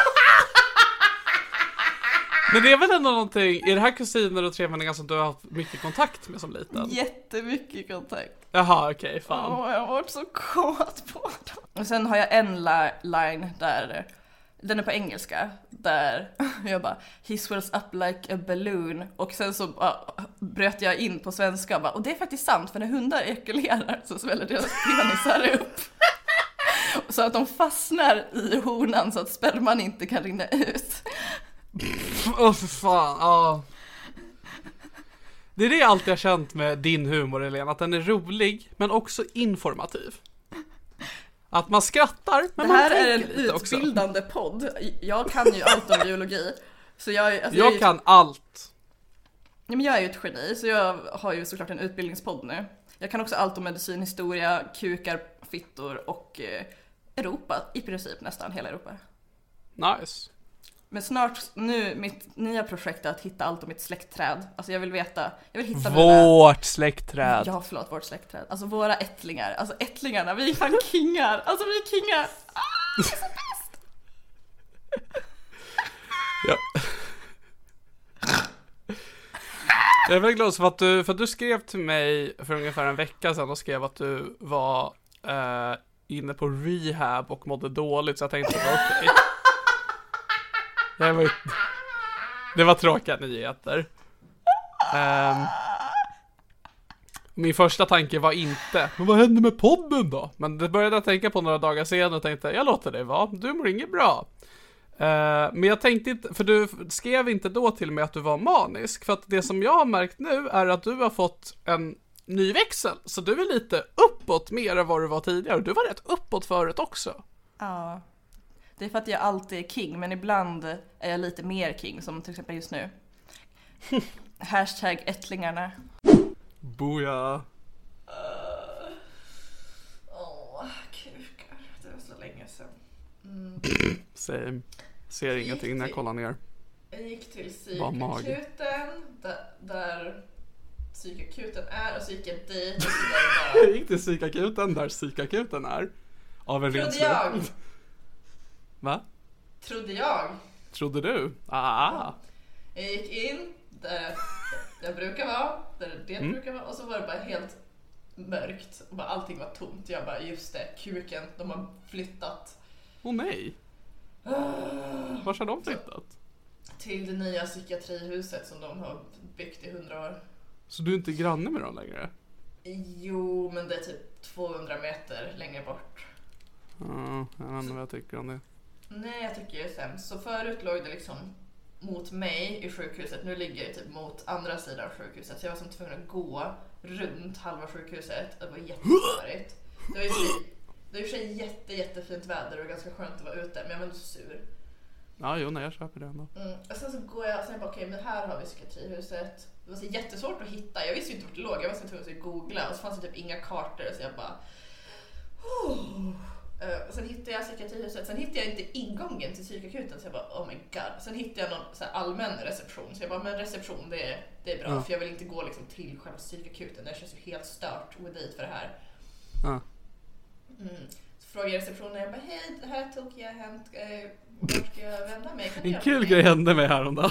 Men det är väl ändå någonting, är det här kusiner och tremeningar som du har haft mycket kontakt med som liten? Jättemycket kontakt. Jaha, okej, fan. Jag har varit så kåt på dem. Och sen har jag en line där, den är på engelska, där jag bara he swells up like a balloon. Och sen så bröt jag in på svenska och bara, och det är faktiskt sant, för när hundar ejakulerar så sväller deras penisar upp. Så att de fastnar i honan så att sperman inte kan rinna ut. För fan, ja. Det är det jag alltid har känt med din humor, Helena, att den är rolig men också informativ. Att man skrattar, men det här man är en utbildande podd. Jag kan ju allt om biologi. Så jag kan allt. Ja, men jag är ju ett geni, så jag har ju såklart en utbildningspodd nu. Jag kan också allt om medicinhistoria, kukar, fittor och Europa, i princip nästan hela Europa. Nice. Men snart, nu, mitt nya projekt är att hitta allt om mitt släktträd. Alltså jag vill hitta vårt släktträd. Ja, förlåt, vårt släktträd. Alltså våra ättlingar. Alltså ättlingarna, vi är fan kingar. Alltså vi är kingar. Det är så bäst. Ja. Jag är väldigt glad för att du skrev till mig för ungefär en vecka sedan och skrev att du var inne på rehab och mådde dåligt, så jag tänkte okej. Det var tråkiga nyheter. Min första tanke var inte, men vad hände med podden då? Men det började jag tänka på några dagar senare och tänkte, jag låter dig vara, du mår inget bra. Men jag tänkte inte, för du skrev inte då till mig att du var manisk. För att det som jag har märkt nu är att du har fått en ny växel. Så du är lite uppåt mer än vad du var tidigare. Du var rätt uppåt förut också. Ja. Det är för att jag alltid är king, men ibland är jag lite mer king, som till exempel just nu. Hashtag ättlingarna. Boja. Kukar. Det var så länge sedan. Same. Ser ingenting när jag kollar ner. Jag gick till psykakuten, där psykakuten är, och så gick jag dit. Och så bara... Jag gick till psykakuten, där psykakuten är. Av en Trodde jag. Va? Trodde du? Ah. Jag gick in där jag brukar vara, där det brukar vara, och så var det bara helt mörkt och bara allting var tomt. Jag bara, just det, kuken, de har flyttat. Nej. Var har de flyttat? Till det nya psykiatrihuset som de har byggt i 100 år. Så du är inte granne med dem längre? Jo, men det är typ 200 meter längre bort. Ja, jag vet inte vad jag tycker om det. Nej, jag tycker det är sämst. Så förut låg det liksom mot mig i sjukhuset. Nu ligger det typ mot andra sidan sjukhuset. Så jag var som tvungen att gå runt halva sjukhuset. Det var jättesvårigt. Det var ju för sig jättefint väder och ganska skönt att vara ute. Men jag var ändå sur. Ja, jo, nej, jag köper det ändå. Och sen så går jag och sen bara, okej, men här har vi psykiatrihuset. Det var så jättesvårt att hitta. Jag visste ju inte vart det låg. Jag var så tvungen att googla. Och så fanns det typ inga kartor. Så jag bara... Sen hittade jag psykiatrihuset. Sen hittade jag inte ingången till psykakuten. Så jag bara, oh my god. Sen hittade jag någon så här allmän reception. Så jag bara, men reception, det är bra. För jag vill inte gå liksom till själva psykakuten. Det känns ju helt stört och dit för det här. Så frågade jag receptionen. Jag bara, hej, det här tog jag hänt. Vart ska jag vända mig? En kul grej hände mig häromdagen.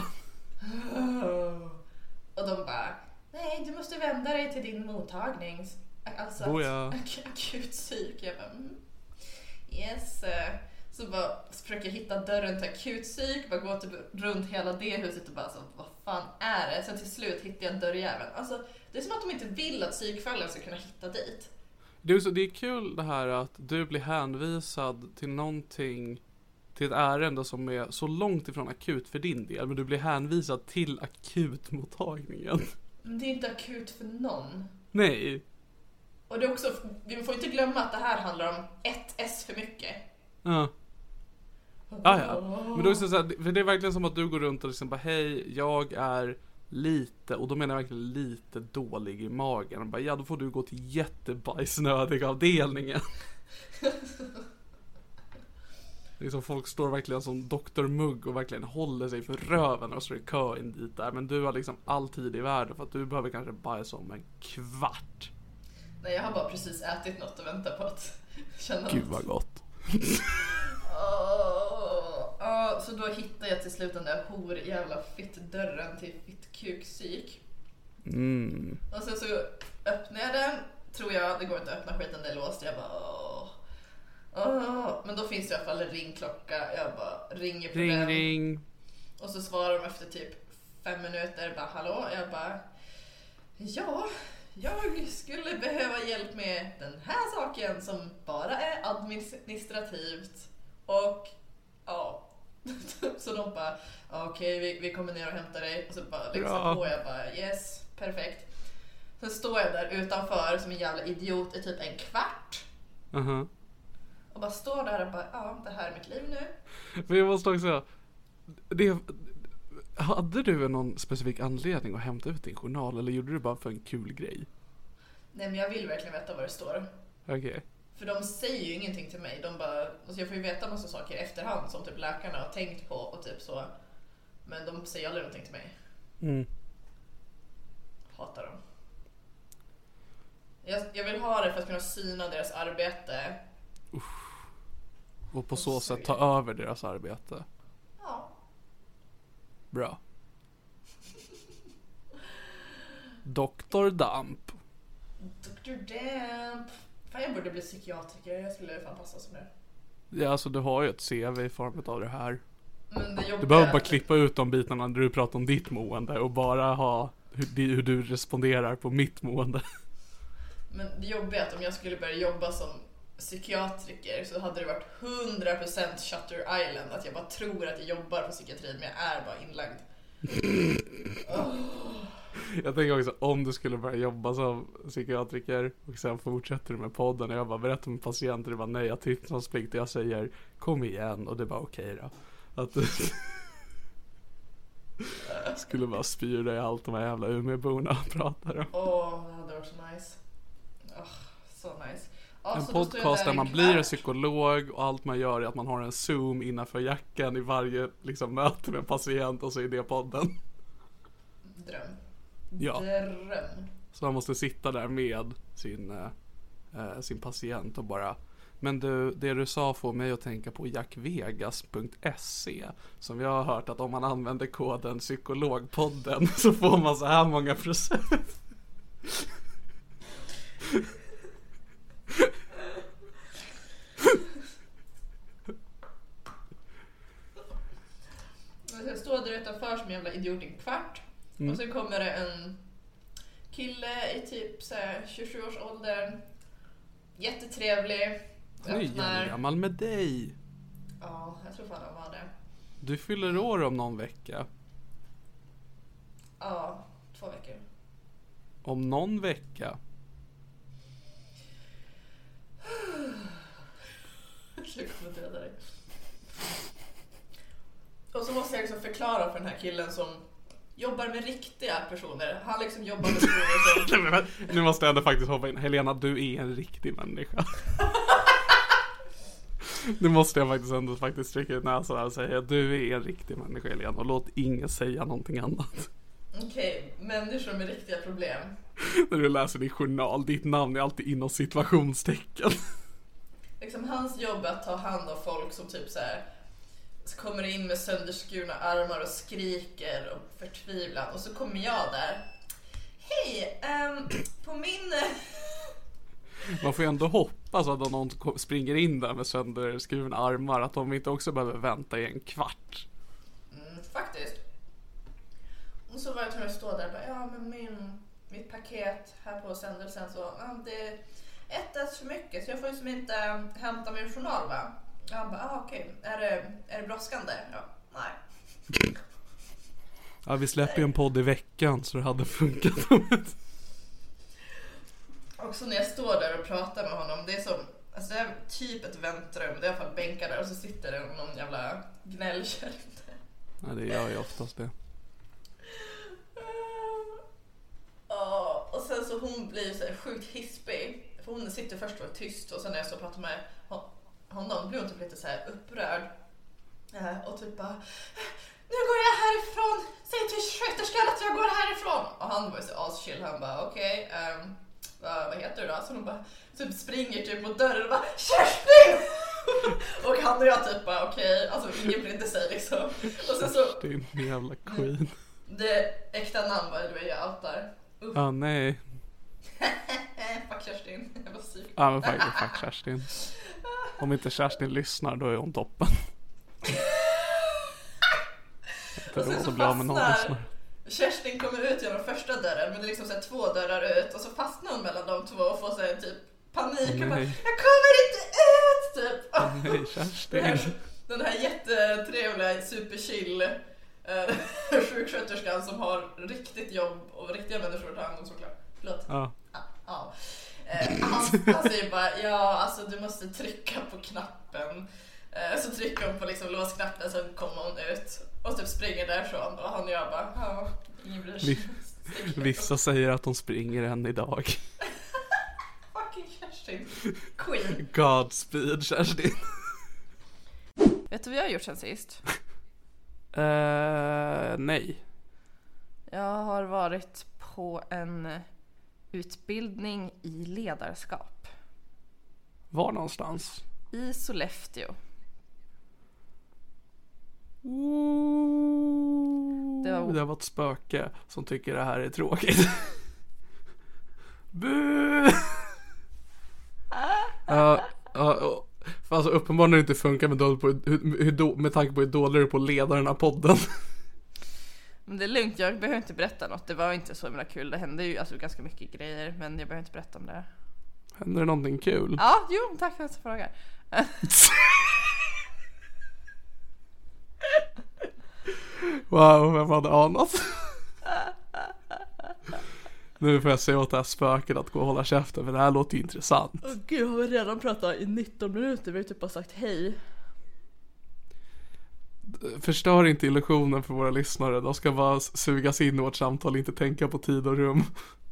Och de bara, nej, du måste vända dig till din mottagning. Alltså akut psyk. Jag bara, yes. Så bara försöker jag hitta dörren till akutpsyk, bara gå typ runt hela det huset och bara så, vad fan är det? Sen till slut hittar jag dörrjäveln. Alltså, det är som att de inte vill att psykfallen ska kunna hitta dit. Det är kul det här att du blir hänvisad till någonting, till ett ärende som är så långt ifrån akut för din del, men du blir hänvisad till akutmottagningen. Men det är inte akut för någon. Nej. Och det är också, vi får inte glömma att det här handlar om ett S för mycket. Ja. Ja. Men då är det så här, för det är verkligen som att du går runt och liksom bara, hej, jag är lite, och då menar jag verkligen lite dålig i magen. Och bara, ja, då får du gå till jättebajsnödig avdelningen. Det är som folk står verkligen som Dr. Mugg och verkligen håller sig för röven och står i kö in dit där. Men du har liksom all tid i världen för att du behöver kanske bajsa om en kvart. Nej, jag har bara precis ätit något och väntar på att känna Gud vad gott. Så då hittar jag till slut den där jävla fitt-dörren till fitt-kukpsyk. Och sen så öppnar jag den. Tror jag, det går inte att öppna skiten, det är låst. Jag bara men då finns det i alla fall en ringklocka. Jag bara ringer på den. Ring. Och så svarar de efter typ 5 minuter. Bara hallå. Jag bara ja, jag skulle behöva hjälp med den här saken som bara är administrativt. Och ja. Så de bara okej, vi kommer ner och hämtar dig. Och så bara liksom på, jag bara yes, perfekt. Sen står jag där utanför som en jävla idiot i typ en kvart. Och bara står där och bara, ja, det här är mitt liv nu. Men jag måste också säga, hade du någon specifik anledning att hämta ut din journal, eller gjorde du bara för en kul grej? Nej, men jag vill verkligen veta vad det står. Okej. För de säger ju ingenting till mig. De bara, alltså jag får ju veta massa saker i efterhand som typ läkarna har tänkt på och typ så. Men de säger aldrig någonting till mig. Hatar dem. Jag vill ha det för att kunna syna deras arbete. Och på så sätt ta över deras arbete. Ja. Bra. Dr. Damp. Dr. Damp. Fan, jag borde bli psykiatriker. Jag skulle fan passa som det. Ja, alltså du har ju ett CV i form av det här. Men det du behöver bara klippa ut de bitarna när du pratar om ditt mående och bara ha hur du responderar på mitt mående. Men det jobbiga är att om jag skulle börja jobba som psykiatriker så hade det varit 100% Shutter Island. Att jag bara tror att jag jobbar på psykiatrin, men jag är bara inlagd. Jag tänker också, om du skulle börja jobba som psykiatriker och sen fortsätter du med podden och jag bara berättar med patienter, det var nej, jag tystnadsplikt och jag säger kom igen och det var okej då. Att du skulle bara spyra i allt de här jävla Umeåborna pratar om. Det hade varit så nice. Så nice. En podcast där man blir en psykolog och allt man gör är att man har en zoom innanför jackan i varje liksom, möte med en patient och så är det podden. Dröm. Ja. Dröm. Så man måste sitta där med sin patient och bara, men det du sa får mig att tänka på jackvegas.se, som jag har hört att om man använder koden psykologpodden så får man så här många procent. Jag står där utanför som en jävla idiot i en kvart. Och sen kommer det en kille i typ så här 27-årsåldern. Jättetrevlig. Oj, jag är gammal med dig. Ja, jag tror fan han var det. Du fyller år om någon vecka. Ja, 2 veckor. Om någon vecka. Jag kommer döda dig. Och så måste jag liksom förklara för den här killen som jobbar med riktiga personer. Han liksom jobbar med personer som... Nu måste jag ändå faktiskt hoppa in. Helena, du är en riktig människa. Nu måste jag faktiskt ändå stryka ut näsan här och säga att du är en riktig människa, Helena. Och låt ingen säga någonting annat. Okej, människor med riktiga problem. När du läser din journal, ditt namn är alltid inom situationstecken. Liksom hans jobb är att ta hand om folk som typ så här kommer in med sönderskurna armar och skriker och förtvivlan. Och så kommer jag där. Hej, på min... Man får ju ändå hoppas att om någon springer in där med sönderskurna armar att de inte också behöver vänta i en kvart. Faktiskt. Och så var jag tvungen att stå där och bara, ja men mitt paket här på sändelsen så, det är ett för mycket så jag får ju som inte hämta min journal va? Och han bara, okej. Är det brådskande? Ja, nej. Ja, vi släpper ju en podd i veckan så det hade funkat. Också när jag står där och pratar med honom, det är som, alltså det är typ ett väntrum, det är i alla fall bänkar där och så sitter det någon jävla gnällkärring där. Ja, det gör ju oftast det. Och sen så hon blir så här sjukt hispig. För hon sitter först och var tyst och sen när jag så pratar med honom blir hon typ lite så här upprörd. Och typ bara, nu går jag härifrån. Säg till sköterskan att jag går härifrån. Och han var ju så aschill. Han bara, okej. Vad heter du då? Så hon bara typ springer typ mot dörren och bara, Kerstin! Och han och jag typ bara, okej. Alltså ingen brydde sig liksom. Och sen så Kerstin, jävla queen. Det äkta namn var det jag outar. Ja, nej. Fuck Kerstin. Jag var psyk. Ja, men fuck Kerstin. Om inte Kerstin lyssnar, då är hon toppen. Och sen så fastnar Kerstin kommer ut genom första dörren, men det är liksom så här 2 dörrar ut och så fastnar hon mellan de 2 och får så här typ panik och bara, jag kommer inte ut typ. Nej, Kerstin. Den här jättetrevliga superchill sjuksköterskan som har riktigt jobb och riktiga människor att ta hand om såklart. Förlåt. Ja. Ja. Han säger bara, ja alltså du måste trycka på knappen. Så trycker hon på liksom låsknappen så kommer hon ut och typ springer därifrån och han och jag bara, ja, ingen bryr sig. Vissa säger att de springer än idag. Fucking Kerstin. Queen. Godspeed Kerstin. Vet du vad jag har gjort sen sist? Nej. Jag har varit på en utbildning i ledarskap. Var någonstans? I Sollefteå. Det var ett spöke som tycker det här är tråkigt. Bu! Alltså uppenbarligen inte funkar med tanke på hur dålig du är på att leda den här podden. Men det är lugnt, jag behöver inte berätta något. Det var inte så himla kul. Det hände ju alltså ganska mycket grejer, men jag behöver inte berätta om det. Händer det någonting kul? Ja, jo, tack för att du frågar. Wow, vem hade anat? Nu får jag se åt det här spöket att gå och hålla käften, för det här låter ju intressant. Gud, jag har redan pratat i 19 minuter. Vi har typ bara sagt hej. Förstör inte illusionen för våra lyssnare. De ska bara sugas in i vårt samtal, inte tänka på tid och rum.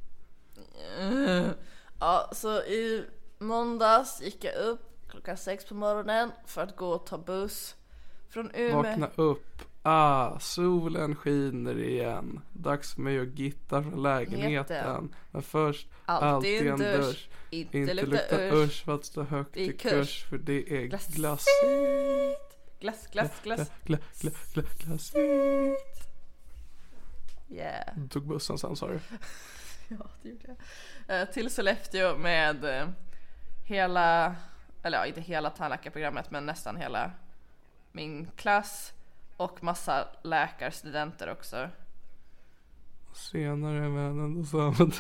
Ja, så i måndags gick jag upp 6 på morgonen för att gå och ta buss från Umeå. Vakna upp. Solen skiner igen. Dags för mig att gitta från lägenheten. Men först alltid en dusch. Inte lukta usch för att stå högt i kurs. För det är glassigt. Glassigt. Yeah. Du tog bussen sen, sa du? Ja, det gjorde jag. Till Sollefteå med hela, eller ja, inte hela tandläkarprogrammet, men nästan hela min klass och massa läkarstudenter också. Senare men ändå samma.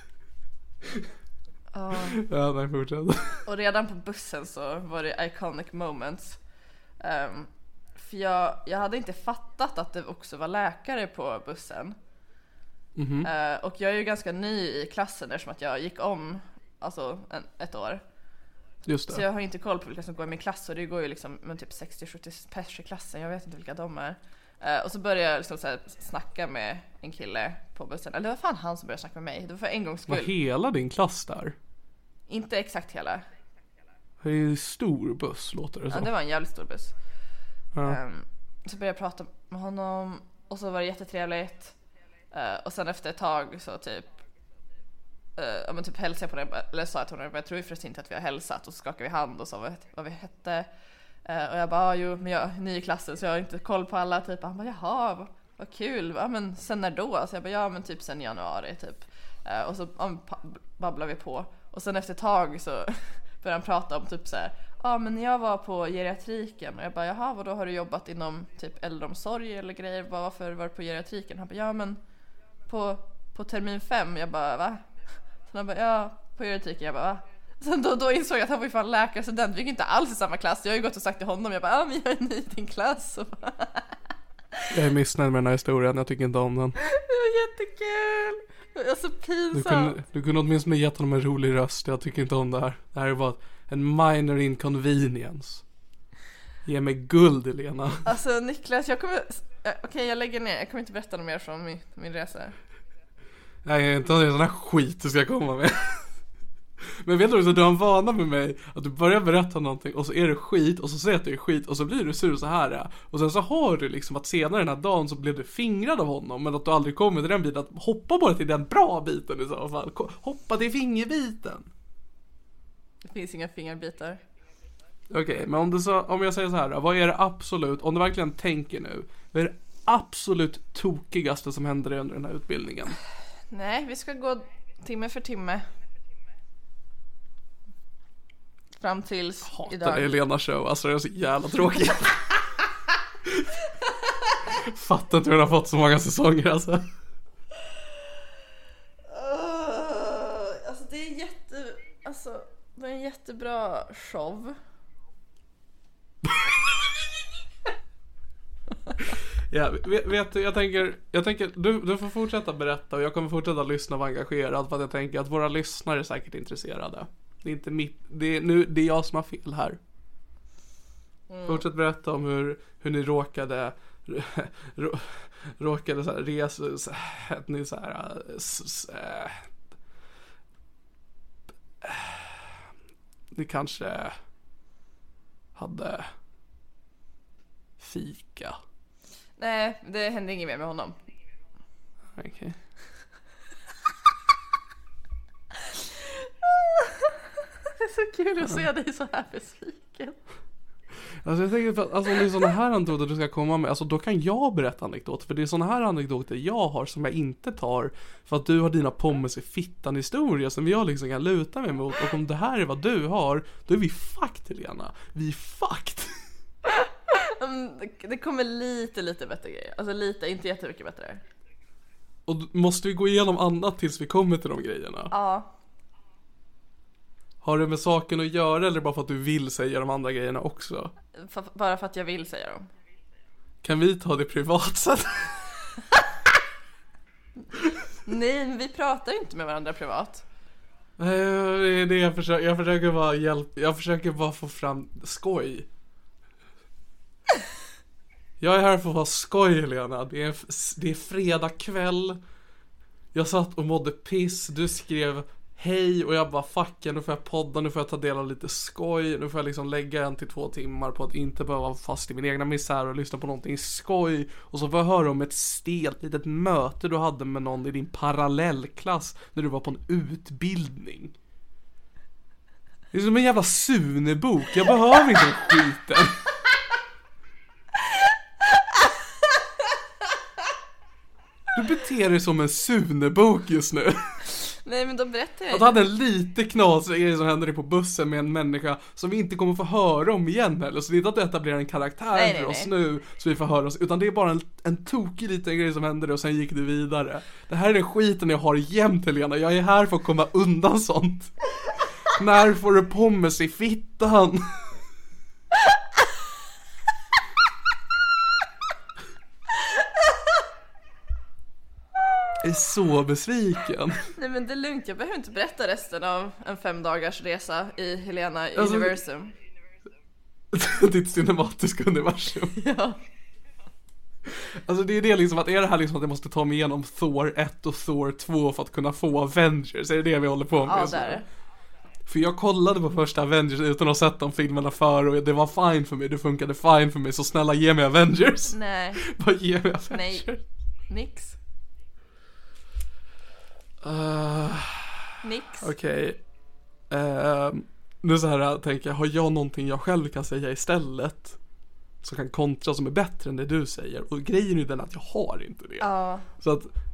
Ja, nej, fortsätt. Och redan på bussen så var det iconic moments. För jag hade inte fattat att det också var läkare på bussen. Och jag är ju ganska ny i klassen eftersom att jag gick om alltså ett år. Just det. Så jag har inte koll på vilka som går i min klass, och det går ju liksom med typ 60-70 pers i klassen. Jag vet inte vilka de är. Och så började jag liksom så här snacka med en kille på bussen. Eller vad fan, han som började snacka med mig. Det var för en gångs skull. Var hela din klass där? Inte exakt hela. Det är ju stor buss, låter det så. Ja, det var en jävligt stor buss. Ja. Så började jag prata med honom och så var det jättetrevligt. Och sen efter ett tag så typ men typ hälsade jag på det, eller sa jag till honom, jag tror ju förresten inte att vi har hälsat, och så skakade vi hand och sa vad vi hette. Och jag bara, jo, men jag är ny i klassen så jag har inte koll på alla typ. Han bara, jaha, vad kul. Ja, men sen när då? Så jag bara, ja men typ sen januari typ. Och så babblar vi på. Och sen efter ett tag så började han prata om typ så här: men när jag var på geriatriken. Och jag bara, jaha, vadå, har du jobbat inom typ äldreomsorg eller grejer? Varför var du på geriatriken? Han bara, ja men på termin 5. Jag bara, va? Sen han bara, ja, på geriatriken. Jag bara, va? Sen då insåg jag att han var ju fan läkarstudent. Vi gick inte alls i samma klass. Jag har ju gått och sagt till honom, jag bara, men jag är ny i din klass. Jag är missnöjd med den här historien, jag tycker inte om den. Det var jättekul. Det var så pinsamt. Du kunde åtminstone gett honom en rolig röst. Jag tycker inte om det här. Det här är bara en minor inconvenience. Ge mig guld, Elena. Alltså Niklas, jag lägger ner. Jag kommer inte berätta något mer från min resa. Nej, inte en sån här skit du ska komma med. Men vet du också, du har en vana med mig att du börjar berätta någonting och så är det skit och så säger att det är skit och så blir du sur så här. Och sen så har du liksom att senare den här dagen så blev du fingrad av honom, men att du aldrig kommer till den biten, att hoppa bara till den bra biten i så fall. Hoppa till fingerbiten. Det finns inga fingerbitar. Okej, men om jag säger så här då, vad är det absolut, om du verkligen tänker nu, vad är det absolut tokigaste som händer under den här utbildningen? Nej, vi ska gå timme för timme. Fram tills idag. Hatar Elena show, alltså det är så jävla tråkigt. Fattar inte hur den har fått så många säsonger alltså. Alltså det är en jättebra show. Ja, vet du, jag tänker du får fortsätta berätta och jag kommer fortsätta lyssna och vara engagerad, för att jag tänker att våra lyssnare är säkert intresserade. Det är inte det är jag som har fel här. Fortsätt berätta om hur ni råkade så här resa så ni så här ni kanske hade fika. Nej, det hände inget mer med honom. Okej. Det är så kul att se dig så här besviken. Alltså jag tänker att alltså, om det är såna här anekdoter du ska komma med, alltså då kan jag berätta anekdoter, för det är såna här anekdoter jag har som jag inte tar, för att du har dina pommes i fittan historia som jag liksom kan luta mig mot, och om det här är vad du har, då är vi fucked, Helena. Vi är fucked. Det kommer lite bättre grejer. Alltså lite, inte jättemycket bättre. Och måste vi gå igenom annat tills vi kommer till de grejerna? Ja. Har det med saken att göra eller bara för att du vill säga de andra grejerna också? Bara för att jag vill säga dem. Kan vi ta det privat sen? Nej, men vi pratar ju inte med varandra privat. Det är det jag försöker bara jag försöker bara få fram skoj. Jag är här för att vara skoj, Helena. Det är fredag kväll. Jag satt och mådde piss. Du skrev hej och jag bara fucking, nu får jag podda, nu får jag ta del av lite skoj. Nu får jag liksom lägga 1 till 2 timmar på att inte behöva vara fast i min egna misär och lyssna på någonting skoj. Och så får jag höra om ett stelt litet möte du hade med någon i din parallellklass när du var på en utbildning. Det är som en jävla Sune-bok. Jag behöver inte skiten. Du beter dig som en Sune-bok just nu. Nej, men då berättar jag. Att hade en lite knasig grej som hände på bussen med en människa som vi inte kommer få höra om igen heller. Så det är inte att det etablerar en karaktär för oss nu så vi får höra oss, utan det är bara en tokig liten grej som hände och sen gick det vidare. Det här är den skiten jag har jämt, Helena. Jag är här för att komma undan sånt. När får du pommes i fittan? Jag är så besviken. Nej, men det är lugnt, jag behöver inte berätta resten av en 5 dagars resa i Helena Universum. Ditt cinematiska universum. Ja. Alltså det är det liksom, att är det här liksom att jag måste ta mig igenom Thor 1 och Thor 2 för att kunna få Avengers? Är det vi håller på med? Ja, det är det. För jag kollade på första Avengers utan att ha sett de filmerna för och det var fine för mig, det funkade fine för mig, så snälla ge mig Avengers. Nej. Bara ge mig Avengers. Nej. Nix. Nix. Okej. Nu så här tänker jag, har jag någonting jag själv kan säga istället som kan kontra som är bättre än det du säger? Och grejen är ju den att jag har inte det. Ja. Så att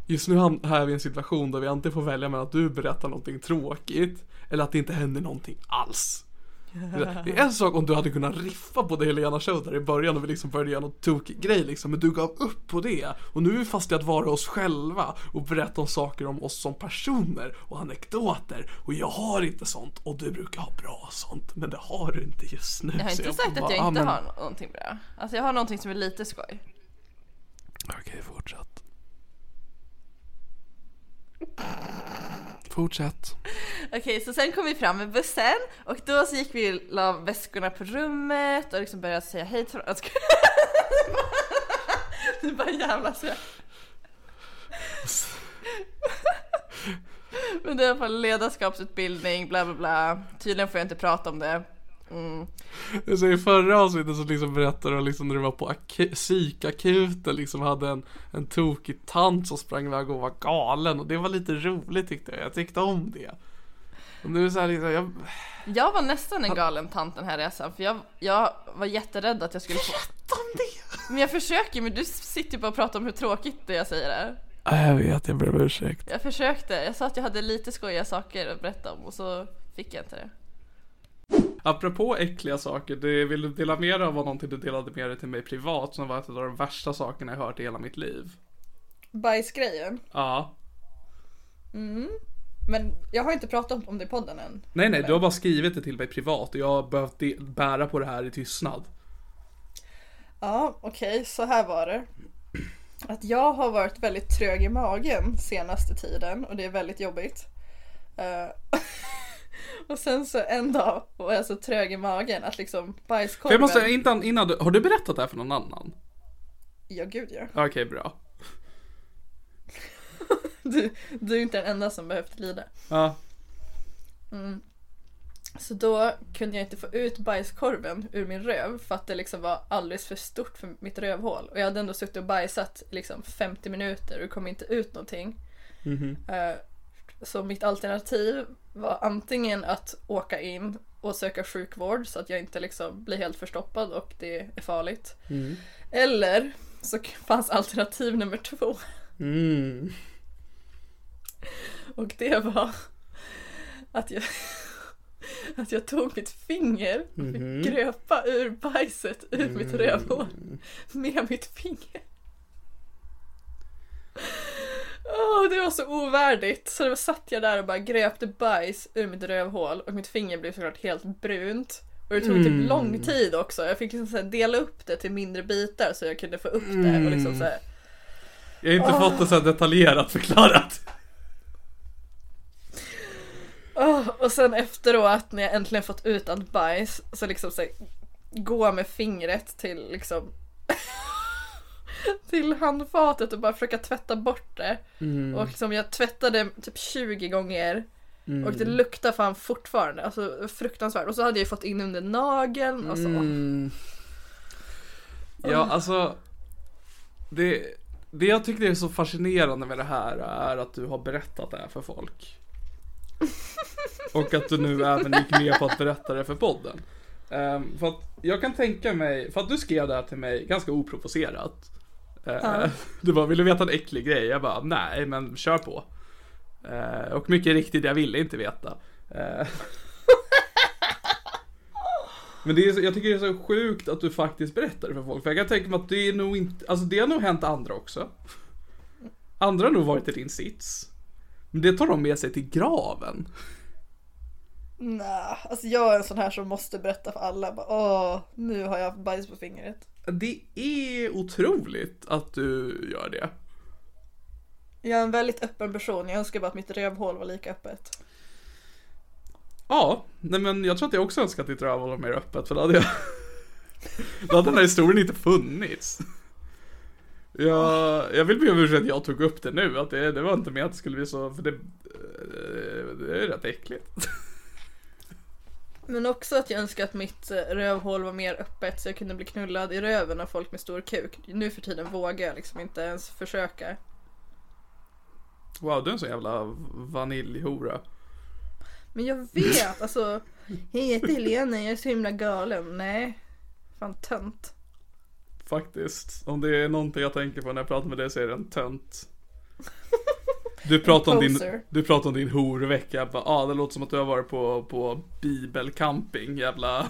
just nu är vi i en situation där vi antingen får välja mellan att du berättar någonting tråkigt eller att det inte händer någonting alls. Det är en sak om du hade kunnat riffa på det Helena show där i början och vi liksom började göra något tokig grej liksom, men du gav upp på det och nu är vi fast i att vara oss själva och berätta om saker om oss som personer och anekdoter, och jag har inte sånt och du brukar ha bra sånt, men det har du inte just nu. Jag har inte sagt att jag inte har någonting bra. Alltså jag har någonting som är lite skoj. Okej, fortsätt. Okej, så sen kom vi fram med bussen och då så gick vi och la väskorna på rummet och liksom började säga hej till varandra. Det är bara jävla så. Men det är i alla fall ledarskapsutbildning, bla bla bla. Tydligen får jag inte prata om det. Så i förra avsnittet så liksom berättade de liksom när du var på psykakuten liksom hade en tokig tant som sprang iväg och var galen, och det var lite roligt tyckte jag tyckte om det. Och nu så här liksom, jag var nästan en galen tant den här resan, för jag var jätterädd att jag skulle få om det. Men jag försöker, men du sitter ju bara och pratar om hur tråkigt det jag säger är. Jag vet, jag ber om ursäkt. Jag försökte, jag sa att jag hade lite skojiga saker att berätta om och så fick jag inte det. Apropå äckliga saker, vill du dela mer av vad någonting du delade med dig till mig privat som var ett av de värsta sakerna jag hört i hela mitt liv? Bajsgrejen? Ja. Men jag har inte pratat om det i podden än. Nej, du har bara skrivit det till mig privat och jag har behövt bära på det här i tystnad. Ja, okej, så här var det. Att jag har varit väldigt trög i magen senaste tiden och det är väldigt jobbigt. Och sen så en dag var jag så trög i magen att liksom bajskorven... Jag måste, innan har du berättat det här för någon annan? Ja, gud ja. Okej, bra. Du är inte den enda som behövt lida. Ja. Så då kunde jag inte få ut bajskorven ur min röv för att det liksom var alldeles för stort för mitt rövhål. Och jag hade ändå suttit och bajsat liksom 50 minuter och det kom inte ut någonting. Så mitt alternativ var antingen att åka in och söka sjukvård så att jag inte liksom blir helt förstoppad och det är farligt. Eller så fanns alternativ nummer 2. Och det var att jag tog mitt finger och fick gröpa ur bajset ur mitt rövhål med mitt finger. Det var så ovärdigt. Så då satt jag där och bara gröpte bajs ur mitt rövhål och mitt finger blev såklart helt brunt. Och det tog typ lång tid också. Jag fick liksom så här dela upp det till mindre bitar så jag kunde få upp det och liksom så här. Jag har inte fått det så här detaljerat förklarat. Och sen efteråt när jag äntligen fått ut allt bajs så liksom så här, gå med fingret till liksom till handfatet och bara försöka tvätta bort det. Och liksom jag tvättade typ 20 gånger och det luktar fan fortfarande, alltså fruktansvärt. Och så hade jag fått in under nageln och så. Ja, alltså det jag tycker är så fascinerande med det här är att du har berättat det här för folk. Och att du nu även gick med på att berätta det för podden. För att jag kan tänka mig, för att du skrev det här till mig ganska oprovocerat. Du bara, vill du veta en äcklig grej? Jag bara, nej men kör på. Och mycket riktigt, jag ville inte veta. Men jag tycker det är så sjukt att du faktiskt berättar det för folk. För jag kan tänka mig att det är nog inte, alltså det har nog hänt andra också. Andra har nog varit i din sits. Men det tar de med sig till graven. Nej, alltså jag är en sån här som måste berätta för alla. Bara, nu har jag bajs på fingret. Det är otroligt att du gör det. Jag är en väldigt öppen person. Jag önskar bara att mitt rövhål var lika öppet. Ja, nej men jag tror att jag också önskar att ditt rövhål var mer öppet. För då hade den här historien inte funnits. Jag vill be om ursäkt att jag tog upp det nu. Att det var inte med att det skulle bli så. För det är rätt äckligt. Men också att jag önskar att mitt rövhål var mer öppet så jag kunde bli knullad i röven av folk med stor kuk. Nu för tiden vågar jag liksom inte ens försöka. Wow, du är en så jävla vaniljhora. Men jag vet, alltså, hej, jag heter Helena, jag är så himla galen. Nej, fan tönt. Faktiskt, om det är någonting jag tänker på när jag pratar med dig så är det en tönt. Du pratar Poser. om din horvecka. Jag bara, det låter som att du har varit på bibelcamping. Jävla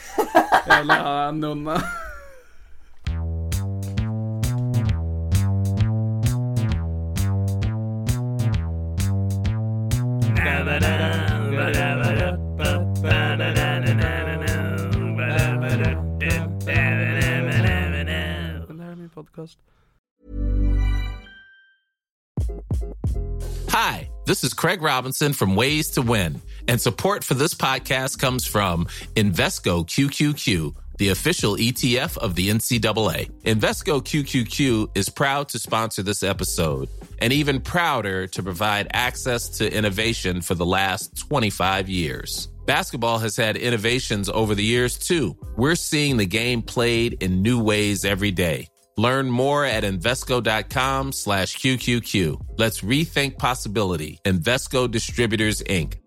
nunna. Podcast. Hi, this is Craig Robinson from Ways to Win, and support for this podcast comes from Invesco QQQ, the official ETF of the NCAA. Invesco QQQ is proud to sponsor this episode, and even prouder to provide access to innovation for the last 25 years. Basketball has had innovations over the years, too. We're seeing the game played in new ways every day. Learn more at Invesco.com/QQQ. Let's rethink possibility. Invesco Distributors, Inc.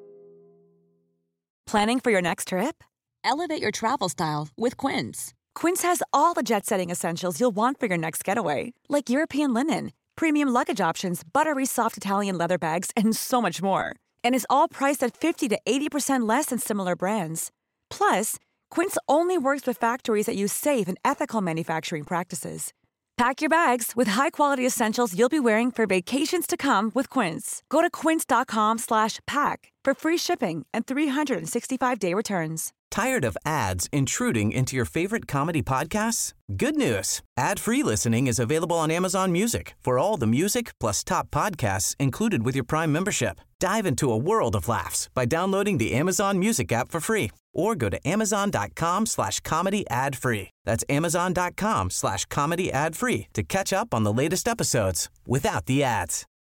Planning for your next trip? Elevate your travel style with Quince. Quince has all the jet-setting essentials you'll want for your next getaway, like European linen, premium luggage options, buttery soft Italian leather bags, and so much more. And is all priced at 50 to 80% less than similar brands. Plus, Quince only works with factories that use safe and ethical manufacturing practices. Pack your bags with high-quality essentials you'll be wearing for vacations to come with Quince. Go to quince.com/pack for free shipping and 365-day returns. Tired of ads intruding into your favorite comedy podcasts? Good news. Ad-free listening is available on Amazon Music for all the music plus top podcasts included with your Prime membership. Dive into a world of laughs by downloading the Amazon Music app for free or go to amazon.com/comedy ad-free. That's amazon.com/comedy ad-free to catch up on the latest episodes without the ads.